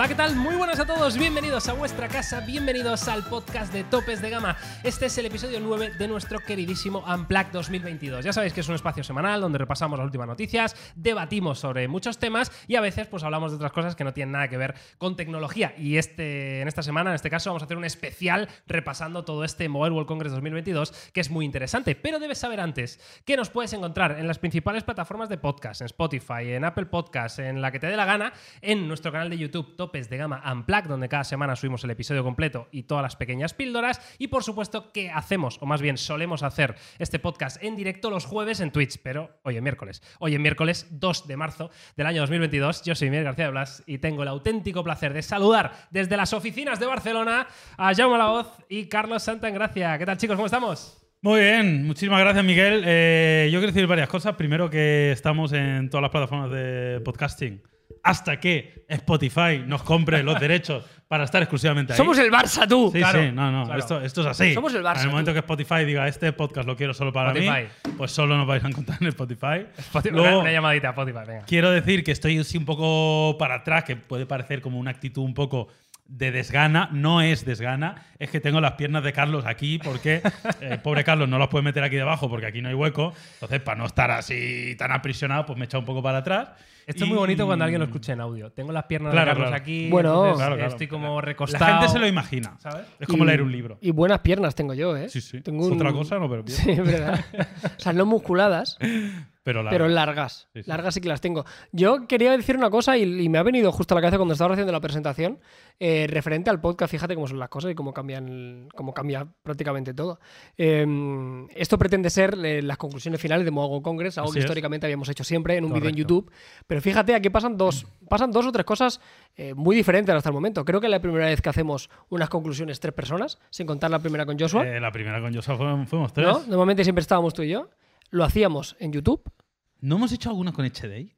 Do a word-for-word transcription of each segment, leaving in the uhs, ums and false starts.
¿qué tal? Muy buenas a todos, bienvenidos a vuestra casa, bienvenidos al podcast de Topes de Gama. Este es el episodio nueve de nuestro queridísimo Unplugged dos mil veintidós. Ya sabéis que es un espacio semanal donde repasamos las últimas noticias, debatimos sobre muchos temas y a veces pues hablamos de otras cosas que no tienen nada que ver con tecnología. Y este, en esta semana, en este caso, vamos a hacer un especial repasando todo este Mobile World Congress dos mil veintidós, que es muy interesante. Pero debes saber antes que nos puedes encontrar en las principales plataformas de podcast, en Spotify, en Apple Podcasts, en la que te dé la gana, en nuestro canal de YouTube Topes de Gama Unplugged, donde cada semana subimos el episodio completo y todas las pequeñas píldoras, y por supuesto que hacemos, o más bien solemos hacer, este podcast en directo los jueves en Twitch, pero hoy es miércoles, hoy es miércoles dos de marzo del año dos mil veintidós. Yo soy Miguel García de Blas y tengo el auténtico placer de saludar desde las oficinas de Barcelona a Jaume Laoz y Carlos Santagracia. ¿Qué tal, chicos? ¿Cómo estamos? Muy bien, muchísimas gracias, Miguel. Eh, yo quiero decir varias cosas. Primero, que estamos en todas las plataformas de podcasting hasta que Spotify nos compre los derechos para estar exclusivamente ahí. Somos el Barça, tú. Sí, Claro, sí, no, no, claro. esto, esto es así. Somos el Barça, En el momento tú. que Spotify diga este podcast lo quiero solo para Spotify. mí, pues solo nos vais a encontrar en Spotify. Spotify, Luego, una, una llamadita a Spotify, venga. quiero decir que estoy así un poco para atrás, que puede parecer como una actitud un poco de desgana. No es desgana, es que tengo las piernas de Carlos aquí porque el pobre Carlos no las puede meter aquí debajo porque aquí no hay hueco. Entonces, para no estar así tan aprisionado, pues me he echado un poco para atrás. Esto es muy bonito cuando alguien lo escucha en audio. Tengo las piernas Claro, de Carlos claro. aquí, Bueno, entonces Claro, claro. estoy como recostado. La gente se lo imagina, ¿sabes? Es como Y- leer un libro. Y buenas piernas tengo yo, ¿eh? Sí, sí. Tengo Es un- otra cosa, no, pero bien. Sí, es verdad. O sea, no musculadas, Pero, la- pero largas. Sí, sí. Largas sí que las tengo. Yo quería decir una cosa y, y me ha venido justo a la cabeza cuando estaba haciendo la presentación, eh, referente al podcast. Fíjate cómo son las cosas y cómo cambian, cómo cambia prácticamente todo. Eh, esto pretende ser eh, las conclusiones finales de Mobile World Congress, algo Así que es. históricamente habíamos hecho siempre en un vídeo en Correcto. YouTube. Pero fíjate, aquí pasan dos, pasan dos o tres cosas eh, muy diferentes hasta el momento. Creo que es la primera vez que hacemos unas conclusiones tres personas, sin contar la primera con Joshua. Eh, la primera con Joshua fuimos, fuimos tres. ¿No? Normalmente siempre estábamos tú y yo. Lo hacíamos en YouTube. ¿No hemos hecho alguna con H D I?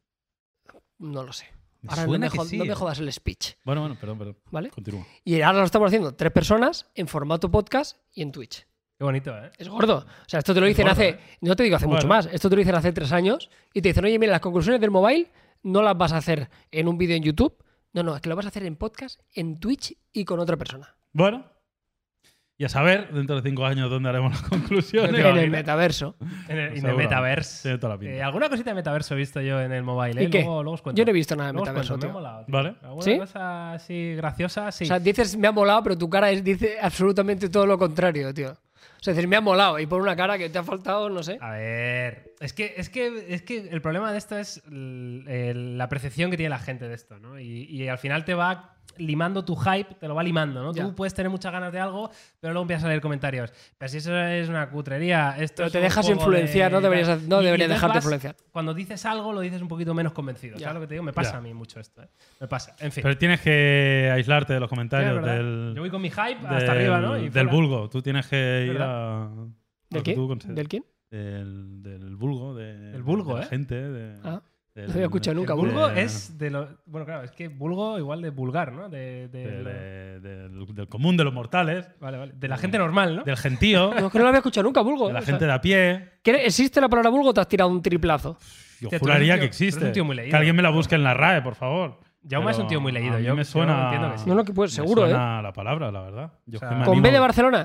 No lo sé. Me Ahora no suena me, que jod- sí, no me ¿eh? jodas el speech. Bueno, bueno, perdón, perdón. ¿Vale? Continúa. Y ahora lo estamos haciendo tres personas en formato podcast y en Twitch. Qué bonito, ¿eh? Es gordo. O sea, esto te lo Es dicen gordo, hace. ¿eh? No te digo hace mucho Bueno. más. Esto te lo dicen hace tres años y te dicen, oye, mira, las conclusiones del mobile no las vas a hacer en un vídeo en YouTube. No, no, es que lo vas a hacer en podcast, en Twitch y con otra persona. Bueno, y a saber dentro de cinco años dónde haremos las conclusiones. No te En va el bien, ¿eh? metaverso. En el, en el Seguro. metaverse. Tiene toda la pinta. Eh, alguna cosita de metaverso he visto yo en el mobile, ¿eh? ¿Y qué? Luego, luego os cuento. Yo no he visto nada de Luego os metaverso, cuento, me ha tío. molado, tío. Vale. ¿Alguna ¿Sí? cosa así graciosa? Sí. O sea, dices me ha molado, pero tu cara es, dice absolutamente todo lo contrario, tío. O sea, dices me ha molado y por una cara que te ha faltado, no sé. A ver, es que, es que, es que el problema de esto es el- el- la percepción que tiene la gente de esto, ¿no? Y, y al final te va limando tu hype, te lo va limando, ¿no? Ya. Tú puedes tener muchas ganas de algo, pero luego empiezas a leer comentarios. Pero si eso es una cutrería, esto Pero es te un dejas juego influenciar, de- no deberías, no Y- y deberías entonces dejarte vas- influenciar. Cuando dices algo, lo dices un poquito menos convencido. Ya. ¿Sabes lo que te digo? Me pasa Ya. a mí mucho esto, ¿eh? Me pasa. En fin. Pero tienes que aislarte de los Sí, es comentarios verdad. del, Yo voy con mi hype del, hasta arriba, ¿no? Y del fuera. vulgo. Tú tienes que ir ¿Verdad? a. ¿Del lo que qué? tú consideres. ¿Del quién? Del, del vulgo. De, Del vulgo, de la ¿eh? gente. De, Ah, del- no había escuchado nunca El vulgo. vulgo de- es de lo. Bueno, claro, es que vulgo igual de vulgar, ¿no? De, de- de- lo- de- del, del común de los mortales. Vale, vale. De la gente normal, ¿no? Del gentío. No, es que no lo había escuchado nunca, vulgo. de la o sea, gente de a pie. ¿qué- ¿Existe la palabra vulgo o te has tirado un triplazo? Yo Hostia, tú eres juraría un tío- que tú eres existe. un tío muy leído. Que alguien me la busque en la R A E, por favor. Jaume es un Pero tío muy leído. a mí Yo, me yo suena. entiendo que sí. No, no, que puede, me seguro, ¿eh? suena la palabra, la verdad. Yo O sea, que me ¿Con animo- B de Barcelona?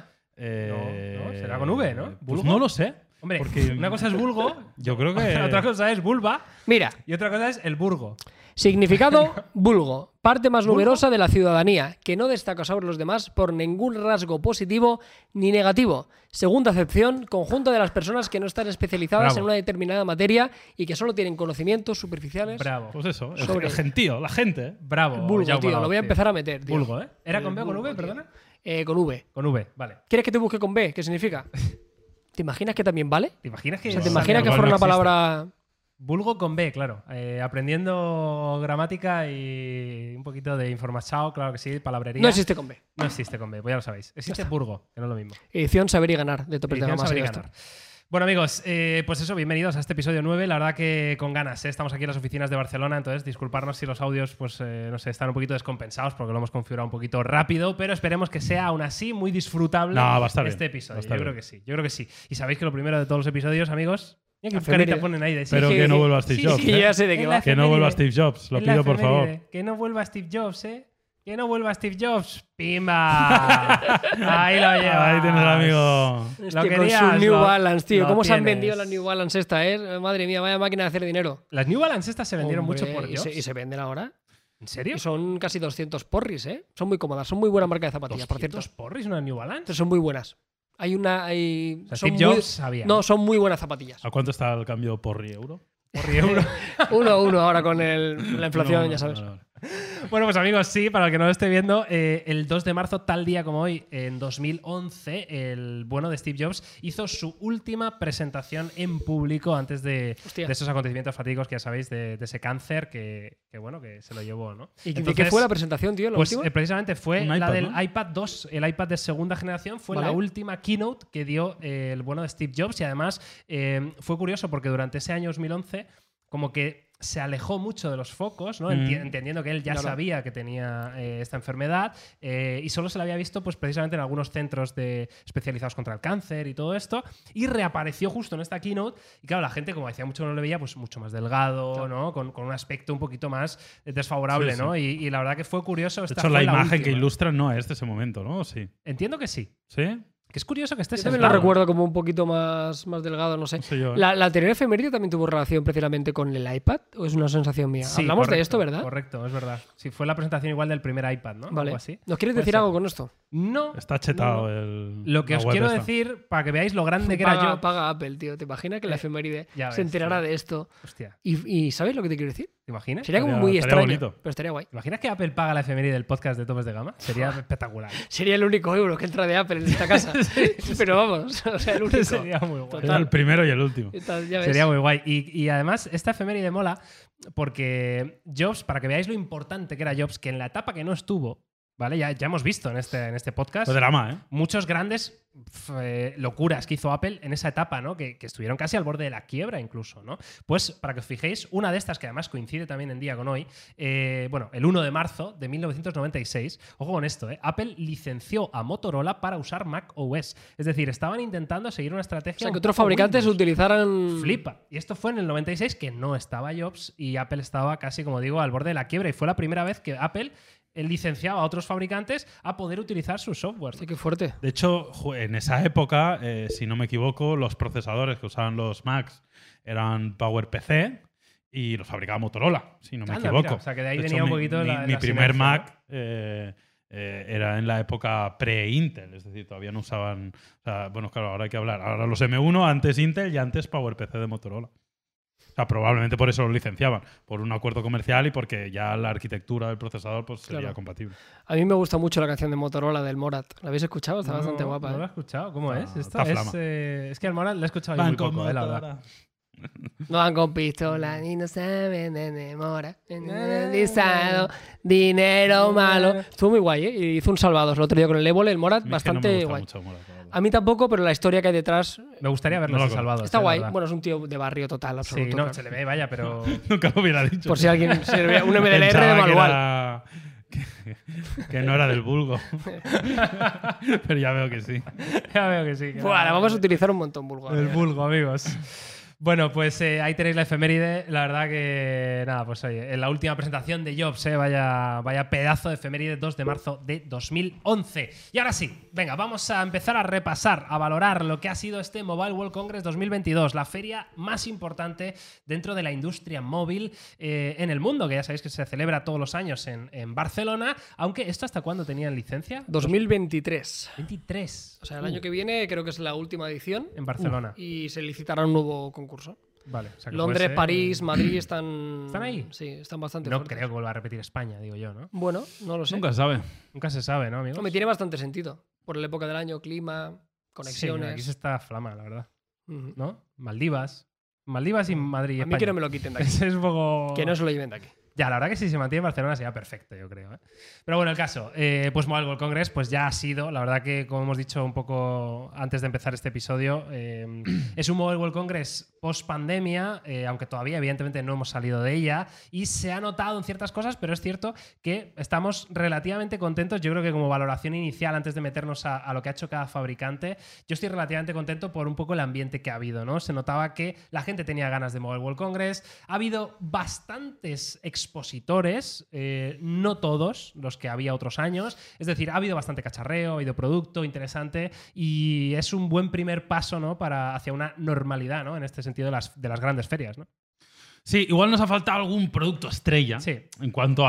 Eh, No, no, será con V, ¿no? Pues ¿Vulgo? no lo sé. Hombre, Porque una cosa es vulgo, yo creo que. otra cosa es vulva Mira, y otra cosa es el burgo. significado vulgo, parte más ¿Vulgo? numerosa de la ciudadanía, que no destaca sobre los demás por ningún rasgo positivo ni negativo. Segunda acepción, conjunto de las personas que no están especializadas Bravo. en una determinada materia y que solo tienen conocimientos superficiales. Bravo. Pues eso, el, Sobre- el gentío, la gente. ¿eh? Bravo. Vulgo, Jaume tío, Laoz, lo voy a tío. empezar a meter, tío. Vulgo, ¿eh? ¿Era con B o con Vulgo, V, tío. perdona? Eh, con V. Con V, vale. ¿Quieres que te busque con B? ¿Qué significa? ¿Te imaginas que también vale? ¿Te imaginas que O sea, ¿te sale imaginas que algo? fuera no una existe. palabra... Vulgo con B, claro. Eh, aprendiendo gramática y un poquito de información, claro que sí, palabrería. No existe con B. No existe con B, pues ya lo sabéis. Existe burgo, que no es lo mismo. Edición Saber y Ganar, de Topes de Edición Gama. Saber y así va a Ganar. estar. Bueno, amigos, eh, pues eso, bienvenidos a este episodio nueve. La verdad que con ganas, ¿eh? Estamos aquí en las oficinas de Barcelona, entonces disculparnos si los audios, pues, eh, no sé, están un poquito descompensados porque lo hemos configurado un poquito rápido, pero esperemos que sea aún así muy disfrutable No, va a estar este bien, episodio. va a Yo estar creo bien. que sí, yo creo que sí. Y sabéis que lo primero de todos los episodios, amigos, mira qué Efeméride. carita ponen ahí de sí. Pero sí, que no sí. vuelva Steve Sí, Jobs. sí, ¿eh? ya sé de qué En va. la Que no vuelva efeméride. Steve Jobs, lo En la pido por favor. efeméride. Que no vuelva Steve Jobs, ¿eh? Que no vuelva Steve Jobs. ¡Pimba! Ahí lo llevas. Ahí tienes al amigo. Hostia, Lo con querías, sus New lo- Balance, tío. lo ¿Cómo se han tienes. vendido las New Balance esta, eh? Madre mía, vaya máquina de hacer dinero. Las New Balance estas se vendieron Hombre, mucho por y Jobs. se, y se venden ahora. ¿En serio? Y son casi doscientos porris, ¿eh? Son muy cómodas, son muy buena marca de zapatillas, por cierto. ¿doscientos porris una New Balance? Son muy buenas. Hay una. Hay, O sea, son Steve muy- Jobs sabía. No, son muy buenas zapatillas. ¿A cuánto está el cambio por euro? Porri euro. Uno a uno ahora con el- la inflación, No, ya sabes. vale, vale. Bueno, pues amigos, sí, para el que no lo esté viendo, eh, el dos de marzo, tal día como hoy, en dos mil once, el bueno de Steve Jobs hizo su última presentación en público antes de, Hostia. de esos acontecimientos fatídicos que ya sabéis, de, de ese cáncer que, que, bueno, que se lo llevó, ¿no? ¿Y de Entonces, qué fue la presentación, tío? ¿La Pues última? eh, precisamente fue Un la iPad, del ¿no? iPad dos, el iPad de segunda generación, fue Vale. la última keynote que dio eh, el bueno de Steve Jobs y además eh, fue curioso porque durante ese año dos mil once como que se alejó mucho de los focos, ¿no? Enti- Mm. entendiendo que él ya Claro. sabía que tenía eh, esta enfermedad eh, y solo se la había visto pues, precisamente en algunos centros de, especializados contra el cáncer y todo esto y reapareció justo en esta keynote y claro, la gente como decía mucho que no lo veía, pues mucho más delgado, Claro. ¿no? Con, con un aspecto un poquito más desfavorable, Sí, ¿no? sí. Y, y la verdad que fue curioso. De esta hecho, la fue imagen que última. ilustra no es de ese momento, ¿no? Sí. Entiendo que sí. ¿Sí? Que es curioso que esté Yo también lo sentado. recuerdo como un poquito más, más delgado, no sé. No sé yo. ¿eh? La, la anterior efeméride también tuvo relación precisamente con el iPad, ¿o es una sensación mía? Sí, Hablamos de correcto, esto, ¿verdad? Correcto, es verdad. Sí, fue la presentación igual del primer iPad, ¿no? Vale. Algo así. ¿Nos quieres Puede decir ser. algo con esto? No. Está chetado no. el. Lo que la os web quiero esta. decir, para que veáis lo grande que era Paga, yo. paga Apple, tío. ¿Te imaginas que la Eh, efeméride ya se ves, enterara sí. de esto? Hostia, Y, y ¿sabes lo que te quiero decir? ¿te imaginas? Sería como Estaría- muy estaría extraño, bonito. pero estaría guay. ¿Te imaginas que Apple paga la efeméride del podcast de Topes de Gama? Sería espectacular. Sería el único euro que entra de Apple en esta casa. Pero vamos, o sea, el único. Sería muy guay. Total. Era el primero y el último. Y tal, ya ves. Sería muy guay. Y, y además, esta efeméride mola porque Jobs, para que veáis lo importante que era Jobs, que en la etapa que no estuvo, ¿vale? Ya, ya hemos visto en este, en este podcast. Fue drama, ¿eh? Muchos grandes f- eh, locuras que hizo Apple en esa etapa, ¿no? Que, que estuvieron casi al borde de la quiebra incluso, ¿no? Pues para que os fijéis, una de estas que además coincide también en día con hoy, eh, bueno, el uno de marzo de mil novecientos noventa y seis, ojo con esto, ¿eh? Apple licenció a Motorola para usar Mac O S. Es decir, estaban intentando seguir una O estrategia sea, que un otros poco fabricantes Windows. utilizaran. Flipa. Y esto fue en el noventa y seis que no estaba Jobs y Apple estaba casi, como digo, al borde de la quiebra. Y fue la primera vez que Apple eh, licenciaba a otros fabricantes a poder utilizar su software. Sí, qué fuerte. De hecho, ju- en esa época, eh, si no me equivoco, los procesadores que usaban los Macs eran PowerPC y los fabricaba Motorola, si no me Anda, equivoco. mira, o sea, que de ahí De venía hecho, un mi- poquito mi, la- mi la primer sinergia, ¿no? Mac eh, eh, era en la época pre-Intel, es decir, todavía no usaban. O sea, bueno, claro, ahora hay que hablar. Ahora los M uno, antes Intel y antes PowerPC de Motorola. O sea, probablemente por eso lo licenciaban, por un acuerdo comercial y porque ya la arquitectura del procesador pues, sería Claro. compatible. A mí me gusta mucho la canción de Motorola del Morat. ¿La habéis escuchado? Está No, bastante guapa. No lo he ¿eh? escuchado. ¿Cómo Está- es? Esto está es, flama. eh, es que al Moral lo he escuchado yo muy poco, eh, la verdad. No van con pistola ni no saben de demora. Disado, dinero malo. Estuvo muy guay, ¿eh? Y hizo un salvados el otro día con el Évole, el Morat, A mí es que bastante no me gusta guay. mucho Morat, la verdad. A mí tampoco, pero la historia que hay detrás Me gustaría verlos No lo en Salvados. está eh, la guay. verdad. Bueno, es un tío de barrio total, Sí, absoluto. no, claro. se le ve, vaya, pero. Nunca lo hubiera dicho. Por si alguien se ve un M D L R de Pensaba que manual. era- Que, que no era del vulgo. Pero ya veo que sí. ya veo que sí. que Buah, la nada. vamos a utilizar un montón, Bulgo. El vulgo, amigos. Bueno, pues eh, ahí tenéis la efeméride. La verdad que, nada, pues oye, en la última presentación de Jobs, eh, vaya, vaya pedazo de efeméride, dos de marzo de dos mil once. Y ahora sí, venga, vamos a empezar a repasar, a valorar lo que ha sido este Mobile World Congress dos mil veintidós, la feria más importante dentro de la industria móvil eh, en el mundo, que ya sabéis que se celebra todos los años en, en Barcelona, aunque ¿esto hasta cuándo tenían licencia? dos mil veintitrés. veintitrés. O sea, el año que viene creo que es la última edición. En Barcelona. Y se licitará un nuevo concurso. Vale. o sea que Londres, puede ser- París, Madrid están. ¿Están ahí? Sí, están bastante No fuertes. creo que vuelva a repetir España, digo yo, ¿no? Bueno, no lo sé. Nunca se sabe. Nunca se sabe, ¿no, amigos? No, me tiene bastante sentido. Por la época del año, clima, Sí, conexiones. aquí se está flama, la verdad. Ujú. ¿No? Maldivas. Maldivas y Madrid y A mí España. que no me lo quiten de aquí. Ese es un poco... Que no se lo lleven de aquí. Ya, la verdad que si se mantiene en Barcelona sería perfecto, yo creo. ¿eh? Pero bueno, el caso, eh, pues Mobile World Congress pues ya ha sido, la verdad que como hemos dicho un poco antes de empezar este episodio, eh, es un Mobile World Congress post-pandemia, eh, aunque todavía evidentemente no hemos salido de ella, y se ha notado en ciertas cosas, pero es cierto que estamos relativamente contentos. Yo creo que como valoración inicial, antes de meternos a, a lo que ha hecho cada fabricante, yo estoy relativamente contento por un poco el ambiente que ha habido, ¿no? Se notaba que la gente tenía ganas de Mobile World Congress, ha habido bastantes expositores, eh, no todos los que había otros años, es decir, ha habido bastante cacharreo, ha habido producto interesante y es un buen primer paso, ¿no? Para, hacia una normalidad, ¿no? En este sentido de las, de las grandes ferias, ¿no? Sí, igual nos ha faltado algún producto estrella sí. en cuanto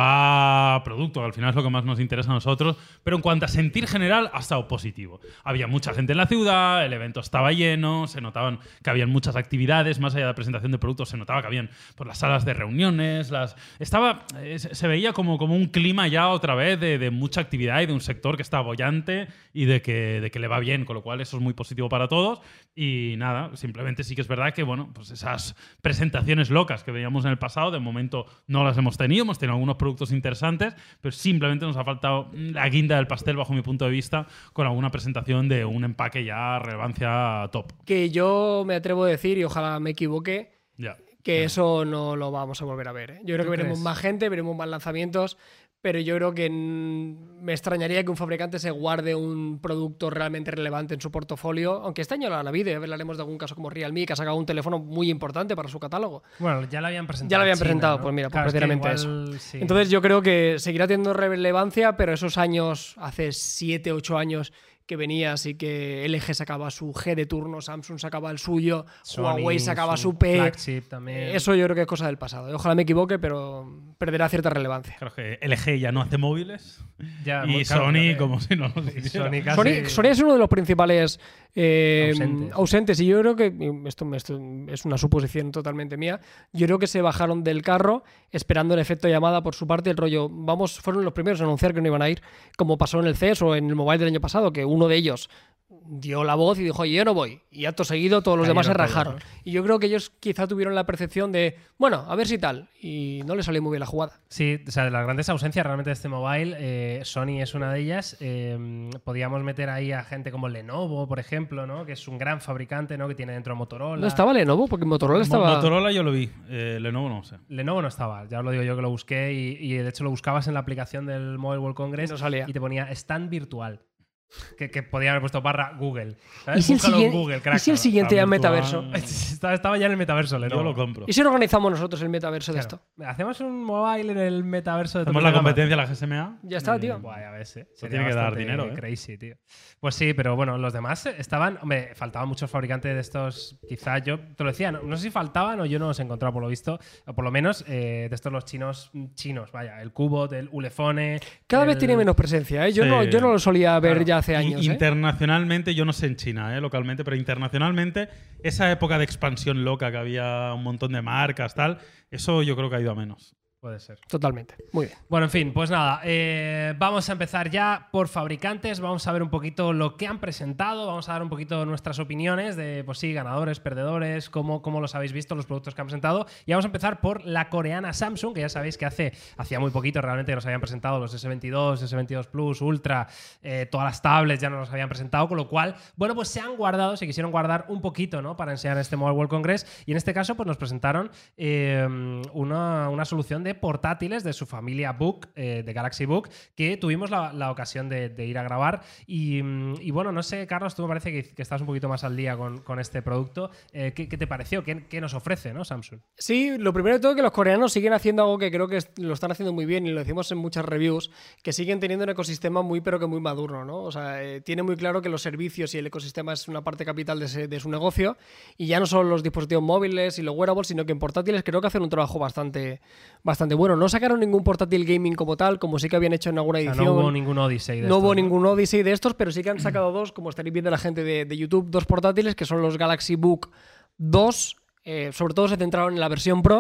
a producto, que al final es lo que más nos interesa a nosotros, pero en cuanto a sentir general ha estado positivo. Había mucha gente en la ciudad, el evento estaba lleno, se notaban que habían muchas actividades, más allá de la presentación de productos, se notaba que habían pues, las salas de reuniones, las estaba eh, se veía como, como un clima ya otra vez de, de mucha actividad y de un sector que está bollante y de que, de que le va bien, con lo cual eso es muy positivo para todos. Y nada, simplemente sí que es verdad que bueno, pues esas presentaciones locas que veíamos en el pasado, de momento no las hemos tenido, hemos tenido algunos productos interesantes, pero simplemente nos ha faltado la guinda del pastel bajo mi punto de vista con alguna presentación de un empaque ya relevancia top. Que yo me atrevo a decir, y ojalá me equivoque, Ya. que Ya. eso no lo vamos a volver a ver, ¿eh? Yo creo que veremos crees? más gente, veremos más lanzamientos, pero yo creo que mm, me extrañaría que un fabricante se guarde un producto realmente relevante en su portafolio, aunque este año la Navide, hablaremos de algún caso como Realme, que ha sacado un teléfono muy importante para su catálogo. Bueno, ya lo habían presentado. Ya lo habían en China, presentado, ¿no? pues mira, pues Claro, es que precisamente igual, eso. sí. Entonces yo creo que seguirá teniendo relevancia, pero esos años, hace siete, ocho años que venías y que L G sacaba su G de turno, Samsung sacaba el suyo, Sony, Huawei sacaba su su P. flagship también. Eh, Eso yo creo que es cosa del pasado. Ojalá me equivoque, pero perderá cierta relevancia. Claro que L G ya no hace móviles Ya, y muy claro, Sony fíjate. como si no lo Y hiciera. Sony casi- Sony, Sony es uno de los principales eh, Ausentes. ausentes y yo creo que, esto, esto es una suposición totalmente mía, yo creo que se bajaron del carro esperando el efecto llamada por su parte, el rollo, vamos, fueron los primeros a anunciar que no iban a ir, como pasó en el C E S o en el Mobile del año pasado, que uno de ellos dio la voz y dijo, oye, yo no voy. Y acto seguido todos los Cayeron demás se todos, rajaron. ¿no? Y yo creo que ellos quizá tuvieron la percepción de, bueno, a ver si tal. Y no le salió muy bien la jugada. Sí, o sea, de las grandes ausencias realmente de este mobile, eh, Sony es una de ellas. Eh, podíamos meter ahí a gente como Lenovo, por ejemplo, ¿no? Que es un gran fabricante, ¿no? Que tiene dentro Motorola. ¿No estaba Lenovo? Porque Motorola Mo- estaba... Motorola yo lo vi, eh, Lenovo no sé. Lenovo no estaba, ya os lo digo yo que lo busqué y, y de hecho lo buscabas en la aplicación del Mobile World Congress Y no salía. y te ponía stand virtual. Que, que podía haber puesto barra Google. ¿sabes? ¿Y si el, Búscalo en siguiente- Google, ¿y crack. si el siguiente ya en virtual. metaverso? estaba, estaba ya en el metaverso, Lenovo. Yo lo compro. ¿Y si organizamos nosotros el metaverso de Claro. esto? Hacemos un mobile en el metaverso de Hacemos Topes la de Gama. competencia a la G S M A. Ya está, tío. Buah, ya ves, eh. Sería tiene que dar bastante dinero, ¿eh? Crazy, tío. Pues sí, pero bueno, los demás estaban. Hombre, faltaban muchos fabricantes de estos. Quizás yo te lo decía, no, no sé si faltaban o yo no los he encontrado por lo visto. O por lo menos eh, de estos los chinos, chinos, vaya. El Cubot, el Ulefone. Cada el- vez tiene menos presencia, ¿eh? Yo, Sí. no, yo no lo solía ver Claro. ya hace I- años, ¿eh? Internacionalmente, yo no sé en China, eh, localmente, pero internacionalmente, esa época de expansión loca que había un montón de marcas, tal, eso yo creo que ha ido a menos. Puede ser. Totalmente. Muy bien. Bueno, en fin, pues nada, eh, vamos a empezar ya por fabricantes, vamos a ver un poquito lo que han presentado, vamos a dar un poquito nuestras opiniones de, pues sí, ganadores, perdedores, cómo, cómo los habéis visto, los productos que han presentado. Y vamos a empezar por la coreana Samsung, que ya sabéis que hace hacía muy poquito realmente que nos habían presentado los S veintidós, S veintidós Plus, Ultra, eh, todas las tablets ya nos los habían presentado, con lo cual, bueno, pues se han guardado, se quisieron guardar un poquito, ¿no? Para enseñar este Mobile World Congress y en este caso, pues nos presentaron eh, una, una solución de portátiles de su familia Book, eh, de Galaxy Book, que tuvimos la, la ocasión de, de ir a grabar. Y, y bueno, no sé, Carlos, tú me parece que, que estás un poquito más al día con, con este producto. Eh, ¿qué, ¿Qué te pareció? ¿Qué, qué nos ofrece, ¿no, Samsung? Sí, lo primero de todo es que los coreanos siguen haciendo algo que creo que es- lo están haciendo muy bien y lo decimos en muchas reviews, que siguen teniendo un ecosistema muy pero que muy maduro, ¿no? O sea, eh, tiene muy claro que los servicios y el ecosistema es una parte capital de, ese- de su negocio y ya no solo los dispositivos móviles y los wearables, sino que en portátiles creo que hacen un trabajo bastante, bastante bueno. No sacaron ningún portátil gaming como tal, como sí que habían hecho en alguna O sea, edición. no hubo ningún Odyssey de No estos, hubo ningún Odyssey de estos, pero sí que han sacado dos, como estaréis viendo la gente de, de YouTube, dos portátiles que son los Galaxy Book dos. Eh, sobre todo se centraron en la versión Pro,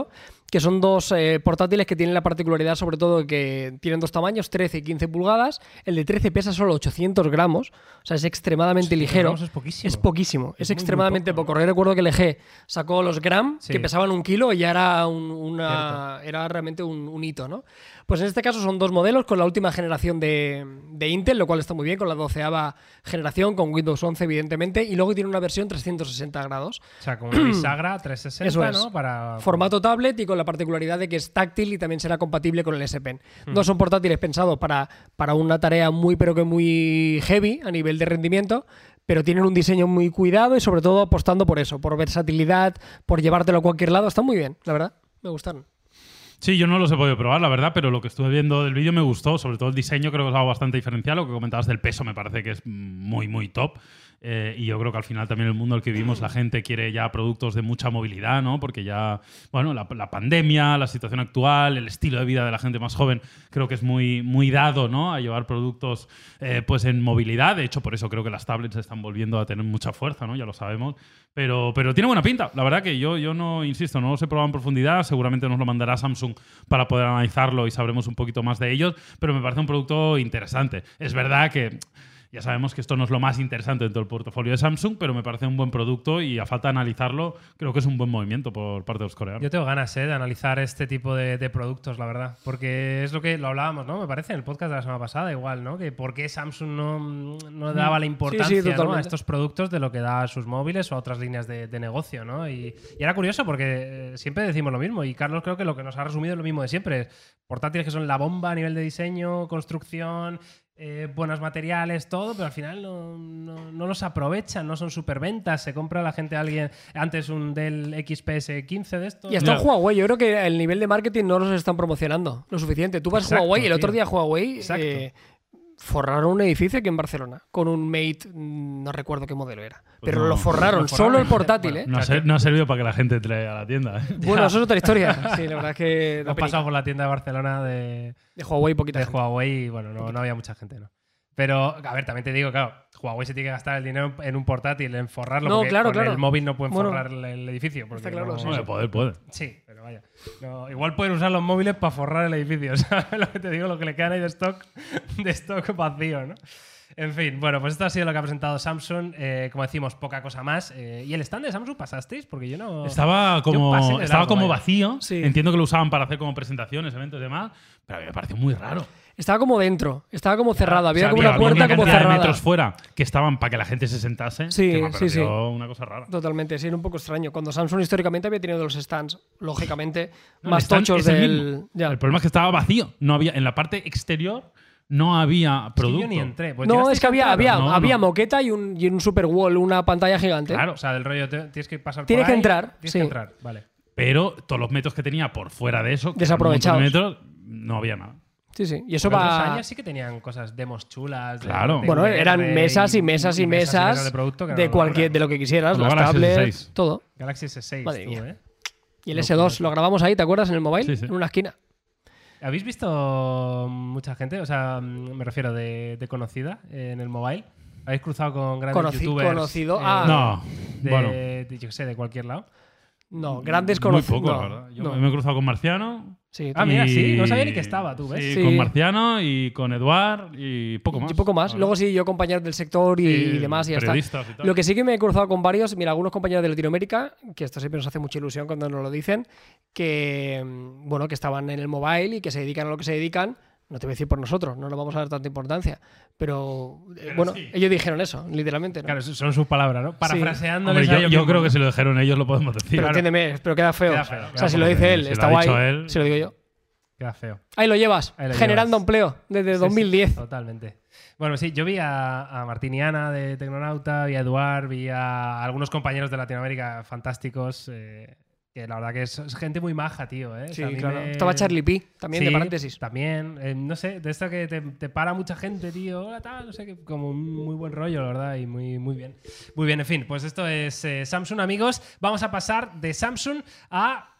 que son dos eh, portátiles que tienen la particularidad sobre todo de que tienen dos tamaños, trece y quince pulgadas. El de trece pesa solo ochocientos gramos, o sea, es extremadamente ligero. Es poquísimo. Es poquísimo, es, Es muy, muy extremadamente poco, poco. Yo recuerdo que el G sacó los Gram, Sí. que pesaban un kilo y ya era, un- una, era realmente un, un hito, ¿no? Pues en este caso son dos modelos con la última generación de, de Intel, lo cual está muy bien, con la doceava generación, con Windows once evidentemente, y luego tiene una versión trescientos sesenta grados. O sea, como una bisagra trescientos sesenta, Eso es. ¿no? Para... Formato tablet y con la particularidad de que es táctil y también será compatible con el S Pen. No son portátiles pensados para, para una tarea muy pero que muy heavy a nivel de rendimiento, pero tienen un diseño muy cuidado y sobre todo apostando por eso, por versatilidad, por llevártelo a cualquier lado. Está muy bien, la verdad. Me gustaron. Sí, yo no los he podido probar, la verdad, pero lo que estuve viendo del vídeo me gustó. Sobre todo el diseño creo que es algo bastante diferencial. Lo que comentabas del peso me parece que es muy, muy top. Eh, y yo creo que al final también el mundo en el que vivimos la gente quiere ya productos de mucha movilidad, ¿no? Porque ya, bueno, la, la pandemia, la situación actual, el estilo de vida de la gente más joven creo que es muy, muy dado, ¿no? A llevar productos eh, pues en movilidad. De hecho, por eso creo que las tablets están volviendo a tener mucha fuerza, ¿no? Ya lo sabemos. Pero, pero tiene buena pinta. La verdad que yo, yo no, insisto, no los he probado en profundidad. Seguramente nos lo mandará Samsung para poder analizarlo y sabremos un poquito más de ellos. Pero me parece un producto interesante. Es verdad que ya sabemos que esto no es lo más interesante dentro del portafolio de Samsung, pero me parece un buen producto y a falta de analizarlo, creo que es un buen movimiento por parte de los coreanos. Yo tengo ganas ¿eh? de analizar este tipo de, de productos, la verdad. Porque es lo que lo hablábamos, ¿no? Me parece, en el podcast de la semana pasada, igual, ¿no? Que por qué Samsung no, no daba la importancia sí, ¿no? a totalmente. estos productos de lo que da a sus móviles o a otras líneas de, de negocio, ¿no? Y, y era curioso porque eh, siempre decimos lo mismo. Y Carlos creo que lo que nos ha resumido es lo mismo de siempre. Portátiles que son la bomba a nivel de diseño, construcción, eh, buenos materiales, todo, pero al final no, no, no los aprovechan, no son superventas. Se compra la gente a alguien antes un Dell X P S quince de estos. Y hasta Ya. en Huawei, yo creo que el nivel de marketing no los están promocionando lo suficiente. Tú vas Exacto, a Huawei, el otro tío. día Huawei Exacto. eh, forraron un edificio aquí en Barcelona con un Mate, mm, no recuerdo qué modelo era, pero no, lo forraron, lo solo el forraron. portátil, Bueno, ¿eh? No ha, ser- no ha servido para que la gente entre a la tienda. ¿eh? Bueno, eso es otra historia. Sí, la verdad es que da Hemos penica. pasado por la tienda de Barcelona de, De Huawei poquita de gente. Huawei y bueno, no, no había mucha gente, ¿no? Pero, a ver, también te digo, claro, Huawei se tiene que gastar el dinero en un portátil, en forrarlo, No, porque claro, con claro. el móvil no pueden Bueno, forrar el, el edificio. Porque está claro, no- sí, Hombre, poder, puede. Sí, pero vaya. No, igual pueden usar los móviles para forrar el edificio, ¿sabes lo que te digo? Lo que le quedan ahí de stock, de stock vacío, ¿no? En fin, bueno, pues esto ha sido lo que ha presentado Samsung. Eh, como decimos, poca cosa más. Eh, ¿Y el stand de Samsung pasasteis? Porque yo no... Estaba Yo como, pasé de estaba largo, como vaya. vacío. Sí. Entiendo que lo usaban para hacer como presentaciones, eventos y demás, pero a mí me pareció muy raro. Estaba como dentro, estaba como cerrado, O había sea, como había una puerta una como cantidad de cerrada. metros fuera que estaban para que la gente se sentase. Sí, que me sí, pareció sí. una cosa rara. Totalmente, sí, era un poco extraño. Cuando Samsung históricamente había tenido los stands, lógicamente, No, más el stand tochos es el del. mismo. Ya. El problema es que estaba vacío. No había, en la parte exterior no había Es que producto. yo ni entré. Pues No, llegasteis es que a había, entrar, había, ¿no? No, había no. moqueta y un, y un super wall, una pantalla gigante. Claro, o sea, del rollo, te- tienes que pasar Tienes por que ahí, entrar, Tienes sí. que entrar, vale. Pero todos los metros que tenía por fuera de eso, que eran un Desaprovechados. montón de metros, no había nada. Sí, sí. Y eso Pero otros va. años sí que tenían cosas, demos chulas. de- Claro. de Bueno, V R eran mesas y mesas y mesas de, producto que de eran cualquier, una de lo que quisieras, Como las Galaxy S tablets, seis. todo. Galaxy S seis, Madre tú, mía. ¿eh? Y el Loco, S dos, loco. lo grabamos ahí, ¿te acuerdas? En el mobile, Sí, sí. en una esquina. ¿Habéis visto mucha gente? O sea, me refiero de, de conocida eh, en el mobile. ¿Habéis cruzado con grandes Conoci- youtubers? conocido, eh, ah. No, de, bueno. de, yo qué sé, de cualquier lado. No, grandes Muy conocidos. poco, no, la verdad. Yo no. me he cruzado con Marciano. Sí, Ah, mira, y- sí, no sabía ni que estaba, tú, ¿ves? Sí, Sí. con Marciano y con Eduard y poco más. y poco más. la Luego verdad. sí, yo compañeros del sector y, Sí, y demás y ya está. periodistas y tal. Lo que sí que me he cruzado con varios, mira, algunos compañeros de Latinoamérica, que esto siempre nos hace mucha ilusión cuando nos lo dicen, que mm, bueno, que estaban en el mobile y que se dedican a lo que se dedican. No te voy a decir por nosotros, no nos vamos a dar tanta importancia. Pero, eh, Pero bueno, sí. ellos dijeron eso, literalmente. ¿no? Claro, son sus palabras, ¿no? Parafraseándoles Hombre, a yo, ellos yo mismos, creo ¿no? que si lo dijeron ellos lo podemos decir. Pero Claro. entiéndeme, pero queda feo. Queda feo, o queda sea, si lo feo. dice él, Si lo está ha guay. dicho él. Si lo digo yo. Queda feo. Ahí lo llevas, Ahí lo generando llevas. empleo desde Sí, dos mil diez. sí, totalmente. Bueno, sí, yo vi a, a Martín y Ana de Tecnonauta, vi a Eduard, vi a algunos compañeros de Latinoamérica fantásticos. eh, que la verdad que es, es gente muy maja, tío. ¿eh? O Sí, sea, a mí claro. me- Estaba Charlie P, también de Sí, paréntesis. También, eh, no sé, de esto que te, te para mucha gente, tío. Hola, tal, no sé, que como un muy buen rollo, la verdad, y muy, muy bien. Muy bien, en fin, pues esto es eh, Samsung, amigos. Vamos a pasar de Samsung a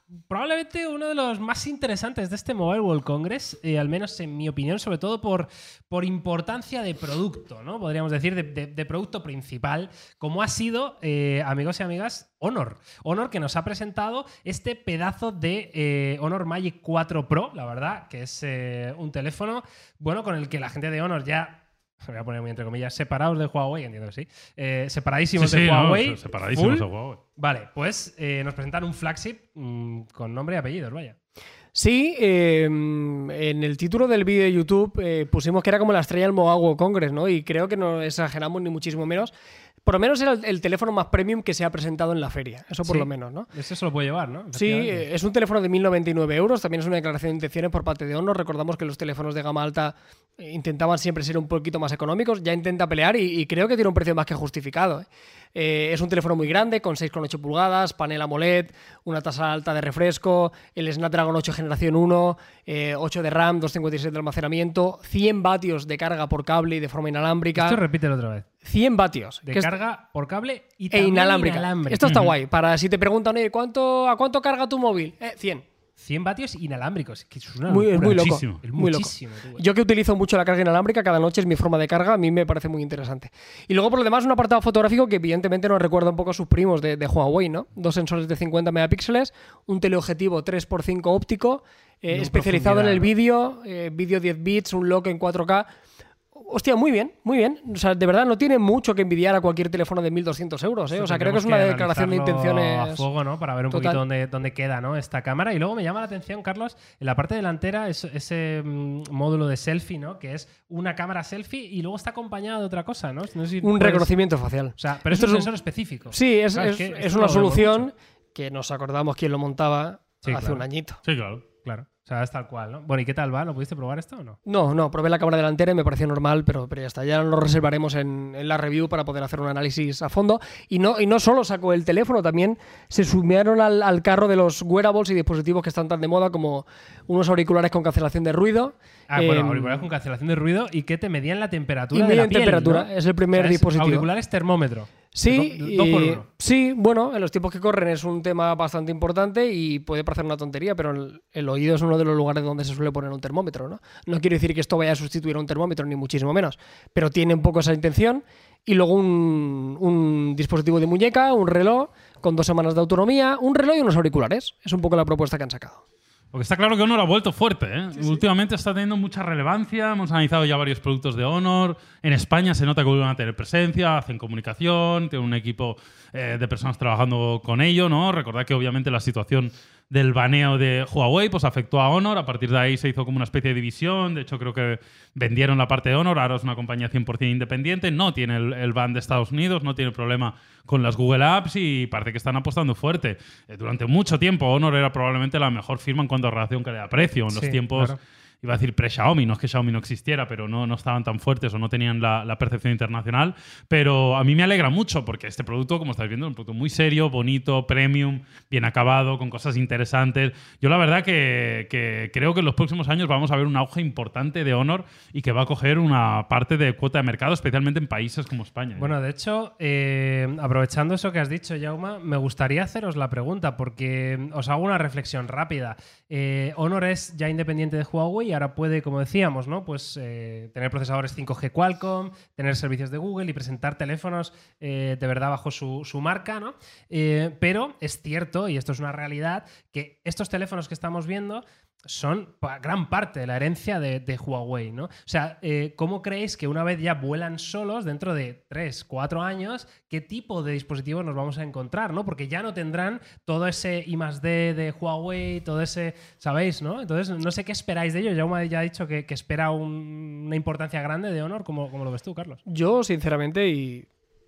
probablemente uno de los más interesantes de este Mobile World Congress, eh, al menos en mi opinión, sobre todo por, por importancia de producto, ¿no? Podríamos decir, de, de, de producto principal, como ha sido, eh, amigos y amigas, Honor. Honor, que nos ha presentado este pedazo de eh, Honor Magic cuatro Pro, la verdad, que es eh, un teléfono, bueno, con el que la gente de Honor ya... Me voy a poner muy entre comillas, separados de Huawei, entiendo que sí. Eh, separadísimos sí, sí, de Huawei. No, separadísimos full. de Huawei. Vale, pues eh, nos presentan un flagship mmm, con nombre y apellidos, vaya. Sí, eh, en el título del vídeo de YouTube eh, pusimos que era como la estrella del Mobile World Congress, ¿no? Y creo que no exageramos ni muchísimo menos. Por lo menos era el, el teléfono más premium que se ha presentado en la feria. Eso por sí, lo menos, ¿no? Eso se lo puede llevar, ¿no? Sí, es un teléfono de mil noventa y nueve euros. También es una declaración de intenciones por parte de Honor. Recordamos que los teléfonos de gama alta intentaban siempre ser un poquito más económicos. Ya intenta pelear y, y creo que tiene un precio más que justificado. ¿eh? Eh, es un teléfono muy grande, con seis coma ocho pulgadas, panel AMOLED, una tasa alta de refresco, el Snapdragon ocho generación uno, eh, ocho de RAM, doscientos cincuenta y seis de almacenamiento, cien vatios de carga por cable y de forma inalámbrica. Esto repítelo otra vez. cien vatios. De que carga es... por cable y e también inalámbrica. inalámbrica. Esto está uh-huh. guay. Para si te preguntan, oye, ¿cuánto, ¿a cuánto carga tu móvil? Eh, cien. cien vatios inalámbricos. Que es una muy, es muy loco. Muchísimo. Es muy loco. muchísimo, tú, Yo que utilizo mucho la carga inalámbrica, cada noche es mi forma de carga, a mí me parece muy interesante. Y luego, por lo demás, un apartado fotográfico que evidentemente nos recuerda un poco a sus primos de, de Huawei, ¿no? Dos sensores de cincuenta megapíxeles, un teleobjetivo tres por cinco óptico, eh, especializado en el vídeo, eh, vídeo diez bits, un lock en cuatro K. Hostia, muy bien, muy bien. O sea, de verdad no tiene mucho que envidiar a cualquier teléfono de mil doscientos euros. ¿eh? O sea, creo que es una declaración de intenciones a fuego, ¿no? Para ver un total. poquito dónde, dónde queda, ¿no? esta cámara. Y luego me llama la atención, Carlos, en la parte delantera, es, ese mm, módulo de selfie, ¿no? Que es una cámara selfie y luego está acompañado de otra cosa, ¿no? no sé si un puedes... reconocimiento facial. O sea, pero Esto es un es un... sensor específico. Sí, es, claro, es, es, que es una lo solución mucho. que nos acordamos quién lo montaba sí, hace claro. un añito. Sí, claro. Claro. O sea, es tal cual, ¿no? Bueno, ¿y qué tal va? ¿Lo pudiste probar esto o no? No, no, probé la cámara delantera y me pareció normal, pero, pero ya está. Ya lo reservaremos en, en la review para poder hacer un análisis a fondo. Y no, y no solo sacó el teléfono, también se sumaron al, al carro de los wearables y dispositivos que están tan de moda como unos auriculares con cancelación de ruido. Ah, bueno, eh, auriculares con cancelación de ruido y que te medían la temperatura y de medían la piel, temperatura, ¿no? es el primer O sea, es dispositivo. Auriculares termómetro. Sí, Do- dos por y- uno. sí, bueno, en los tiempos que corren es un tema bastante importante y puede parecer una tontería, pero el, el oído es uno de los lugares donde se suele poner un termómetro, ¿no? No quiero decir que esto vaya a sustituir a un termómetro, ni muchísimo menos, pero tiene un poco esa intención. Y luego un, un dispositivo de muñeca, un reloj con dos semanas de autonomía, un reloj y unos auriculares. Es un poco la propuesta que han sacado. Porque está claro que Honor ha vuelto fuerte, ¿eh? Sí, sí. Últimamente está teniendo mucha relevancia. Hemos analizado ya varios productos de Honor. En España se nota que vuelven a tener presencia, hacen comunicación, tienen un equipo eh, de personas trabajando con ello, ¿no? Recordad que obviamente la situación del baneo de Huawei pues afectó a Honor. A partir de ahí se hizo como una especie de división. De hecho, creo que vendieron la parte de Honor. Ahora es una compañía cien por ciento independiente. No tiene el, el ban de Estados Unidos, no tiene problema con las Google Apps y parece que están apostando fuerte. Eh, durante mucho tiempo Honor era probablemente la mejor firma en cuanto a relación calidad-precio. En los Sí, tiempos... claro. Iba a decir pre-Xiaomi, no es que Xiaomi no existiera, pero no, no estaban tan fuertes o no tenían la, la percepción internacional. Pero a mí me alegra mucho porque este producto, como estáis viendo, es un producto muy serio, bonito, premium, bien acabado, con cosas interesantes. Yo la verdad que, que creo que en los próximos años vamos a ver un auge importante de Honor y que va a coger una parte de cuota de mercado, especialmente en países como España. Bueno, de hecho, eh, aprovechando eso que has dicho, Jaume, me gustaría haceros la pregunta porque os hago una reflexión rápida. Eh, Honor es ya independiente de Huawei y ahora puede, como decíamos, ¿no? Pues eh, tener procesadores cinco G Qualcomm, tener servicios de Google y presentar teléfonos eh, de verdad bajo su, su marca, ¿no? Eh, pero es cierto, y esto es una realidad, que estos teléfonos que estamos viendo son pa- gran parte de la herencia de, de Huawei, ¿no? O sea, eh, ¿cómo creéis que una vez ya vuelan solos, dentro de tres, cuatro años, qué tipo de dispositivos nos vamos a encontrar, ¿no? Porque ya no tendrán todo ese I más D de Huawei, todo ese, ¿sabéis, no? Entonces, no sé qué esperáis de ello. Jaume ya ha dicho que, que espera un- una importancia grande de Honor. ¿Cómo, cómo lo ves tú, Carlos? Yo, sinceramente, y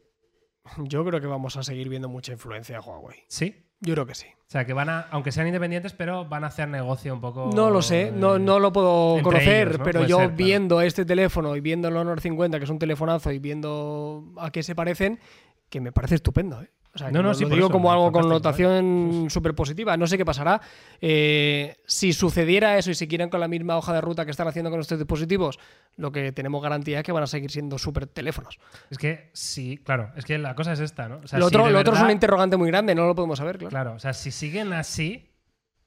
yo creo que vamos a seguir viendo mucha influencia de Huawei. Sí. Yo creo que sí. O sea, que van a, aunque sean independientes, pero van a hacer negocio un poco... No lo sé, no, eh, no lo puedo entre conocer, ellos, ¿no? pero Puede yo ser, claro. viendo este teléfono y viendo el Honor cincuenta, que es un telefonazo, y viendo a qué se parecen, que me parece estupendo, ¿eh? O sea, que No, no, lo, sí, lo por digo eso, como algo con fantástico, notación súper positiva. No sé qué pasará. Eh, si sucediera eso y si quieren con la misma hoja de ruta que están haciendo con estos dispositivos, lo que tenemos garantía es que van a seguir siendo súper teléfonos. Es que sí, claro, es que la cosa es esta, ¿no? O sea, lo si otro, de lo otro es verdad- una interrogante muy grande, no lo podemos saber, claro. Claro, o sea, si siguen así,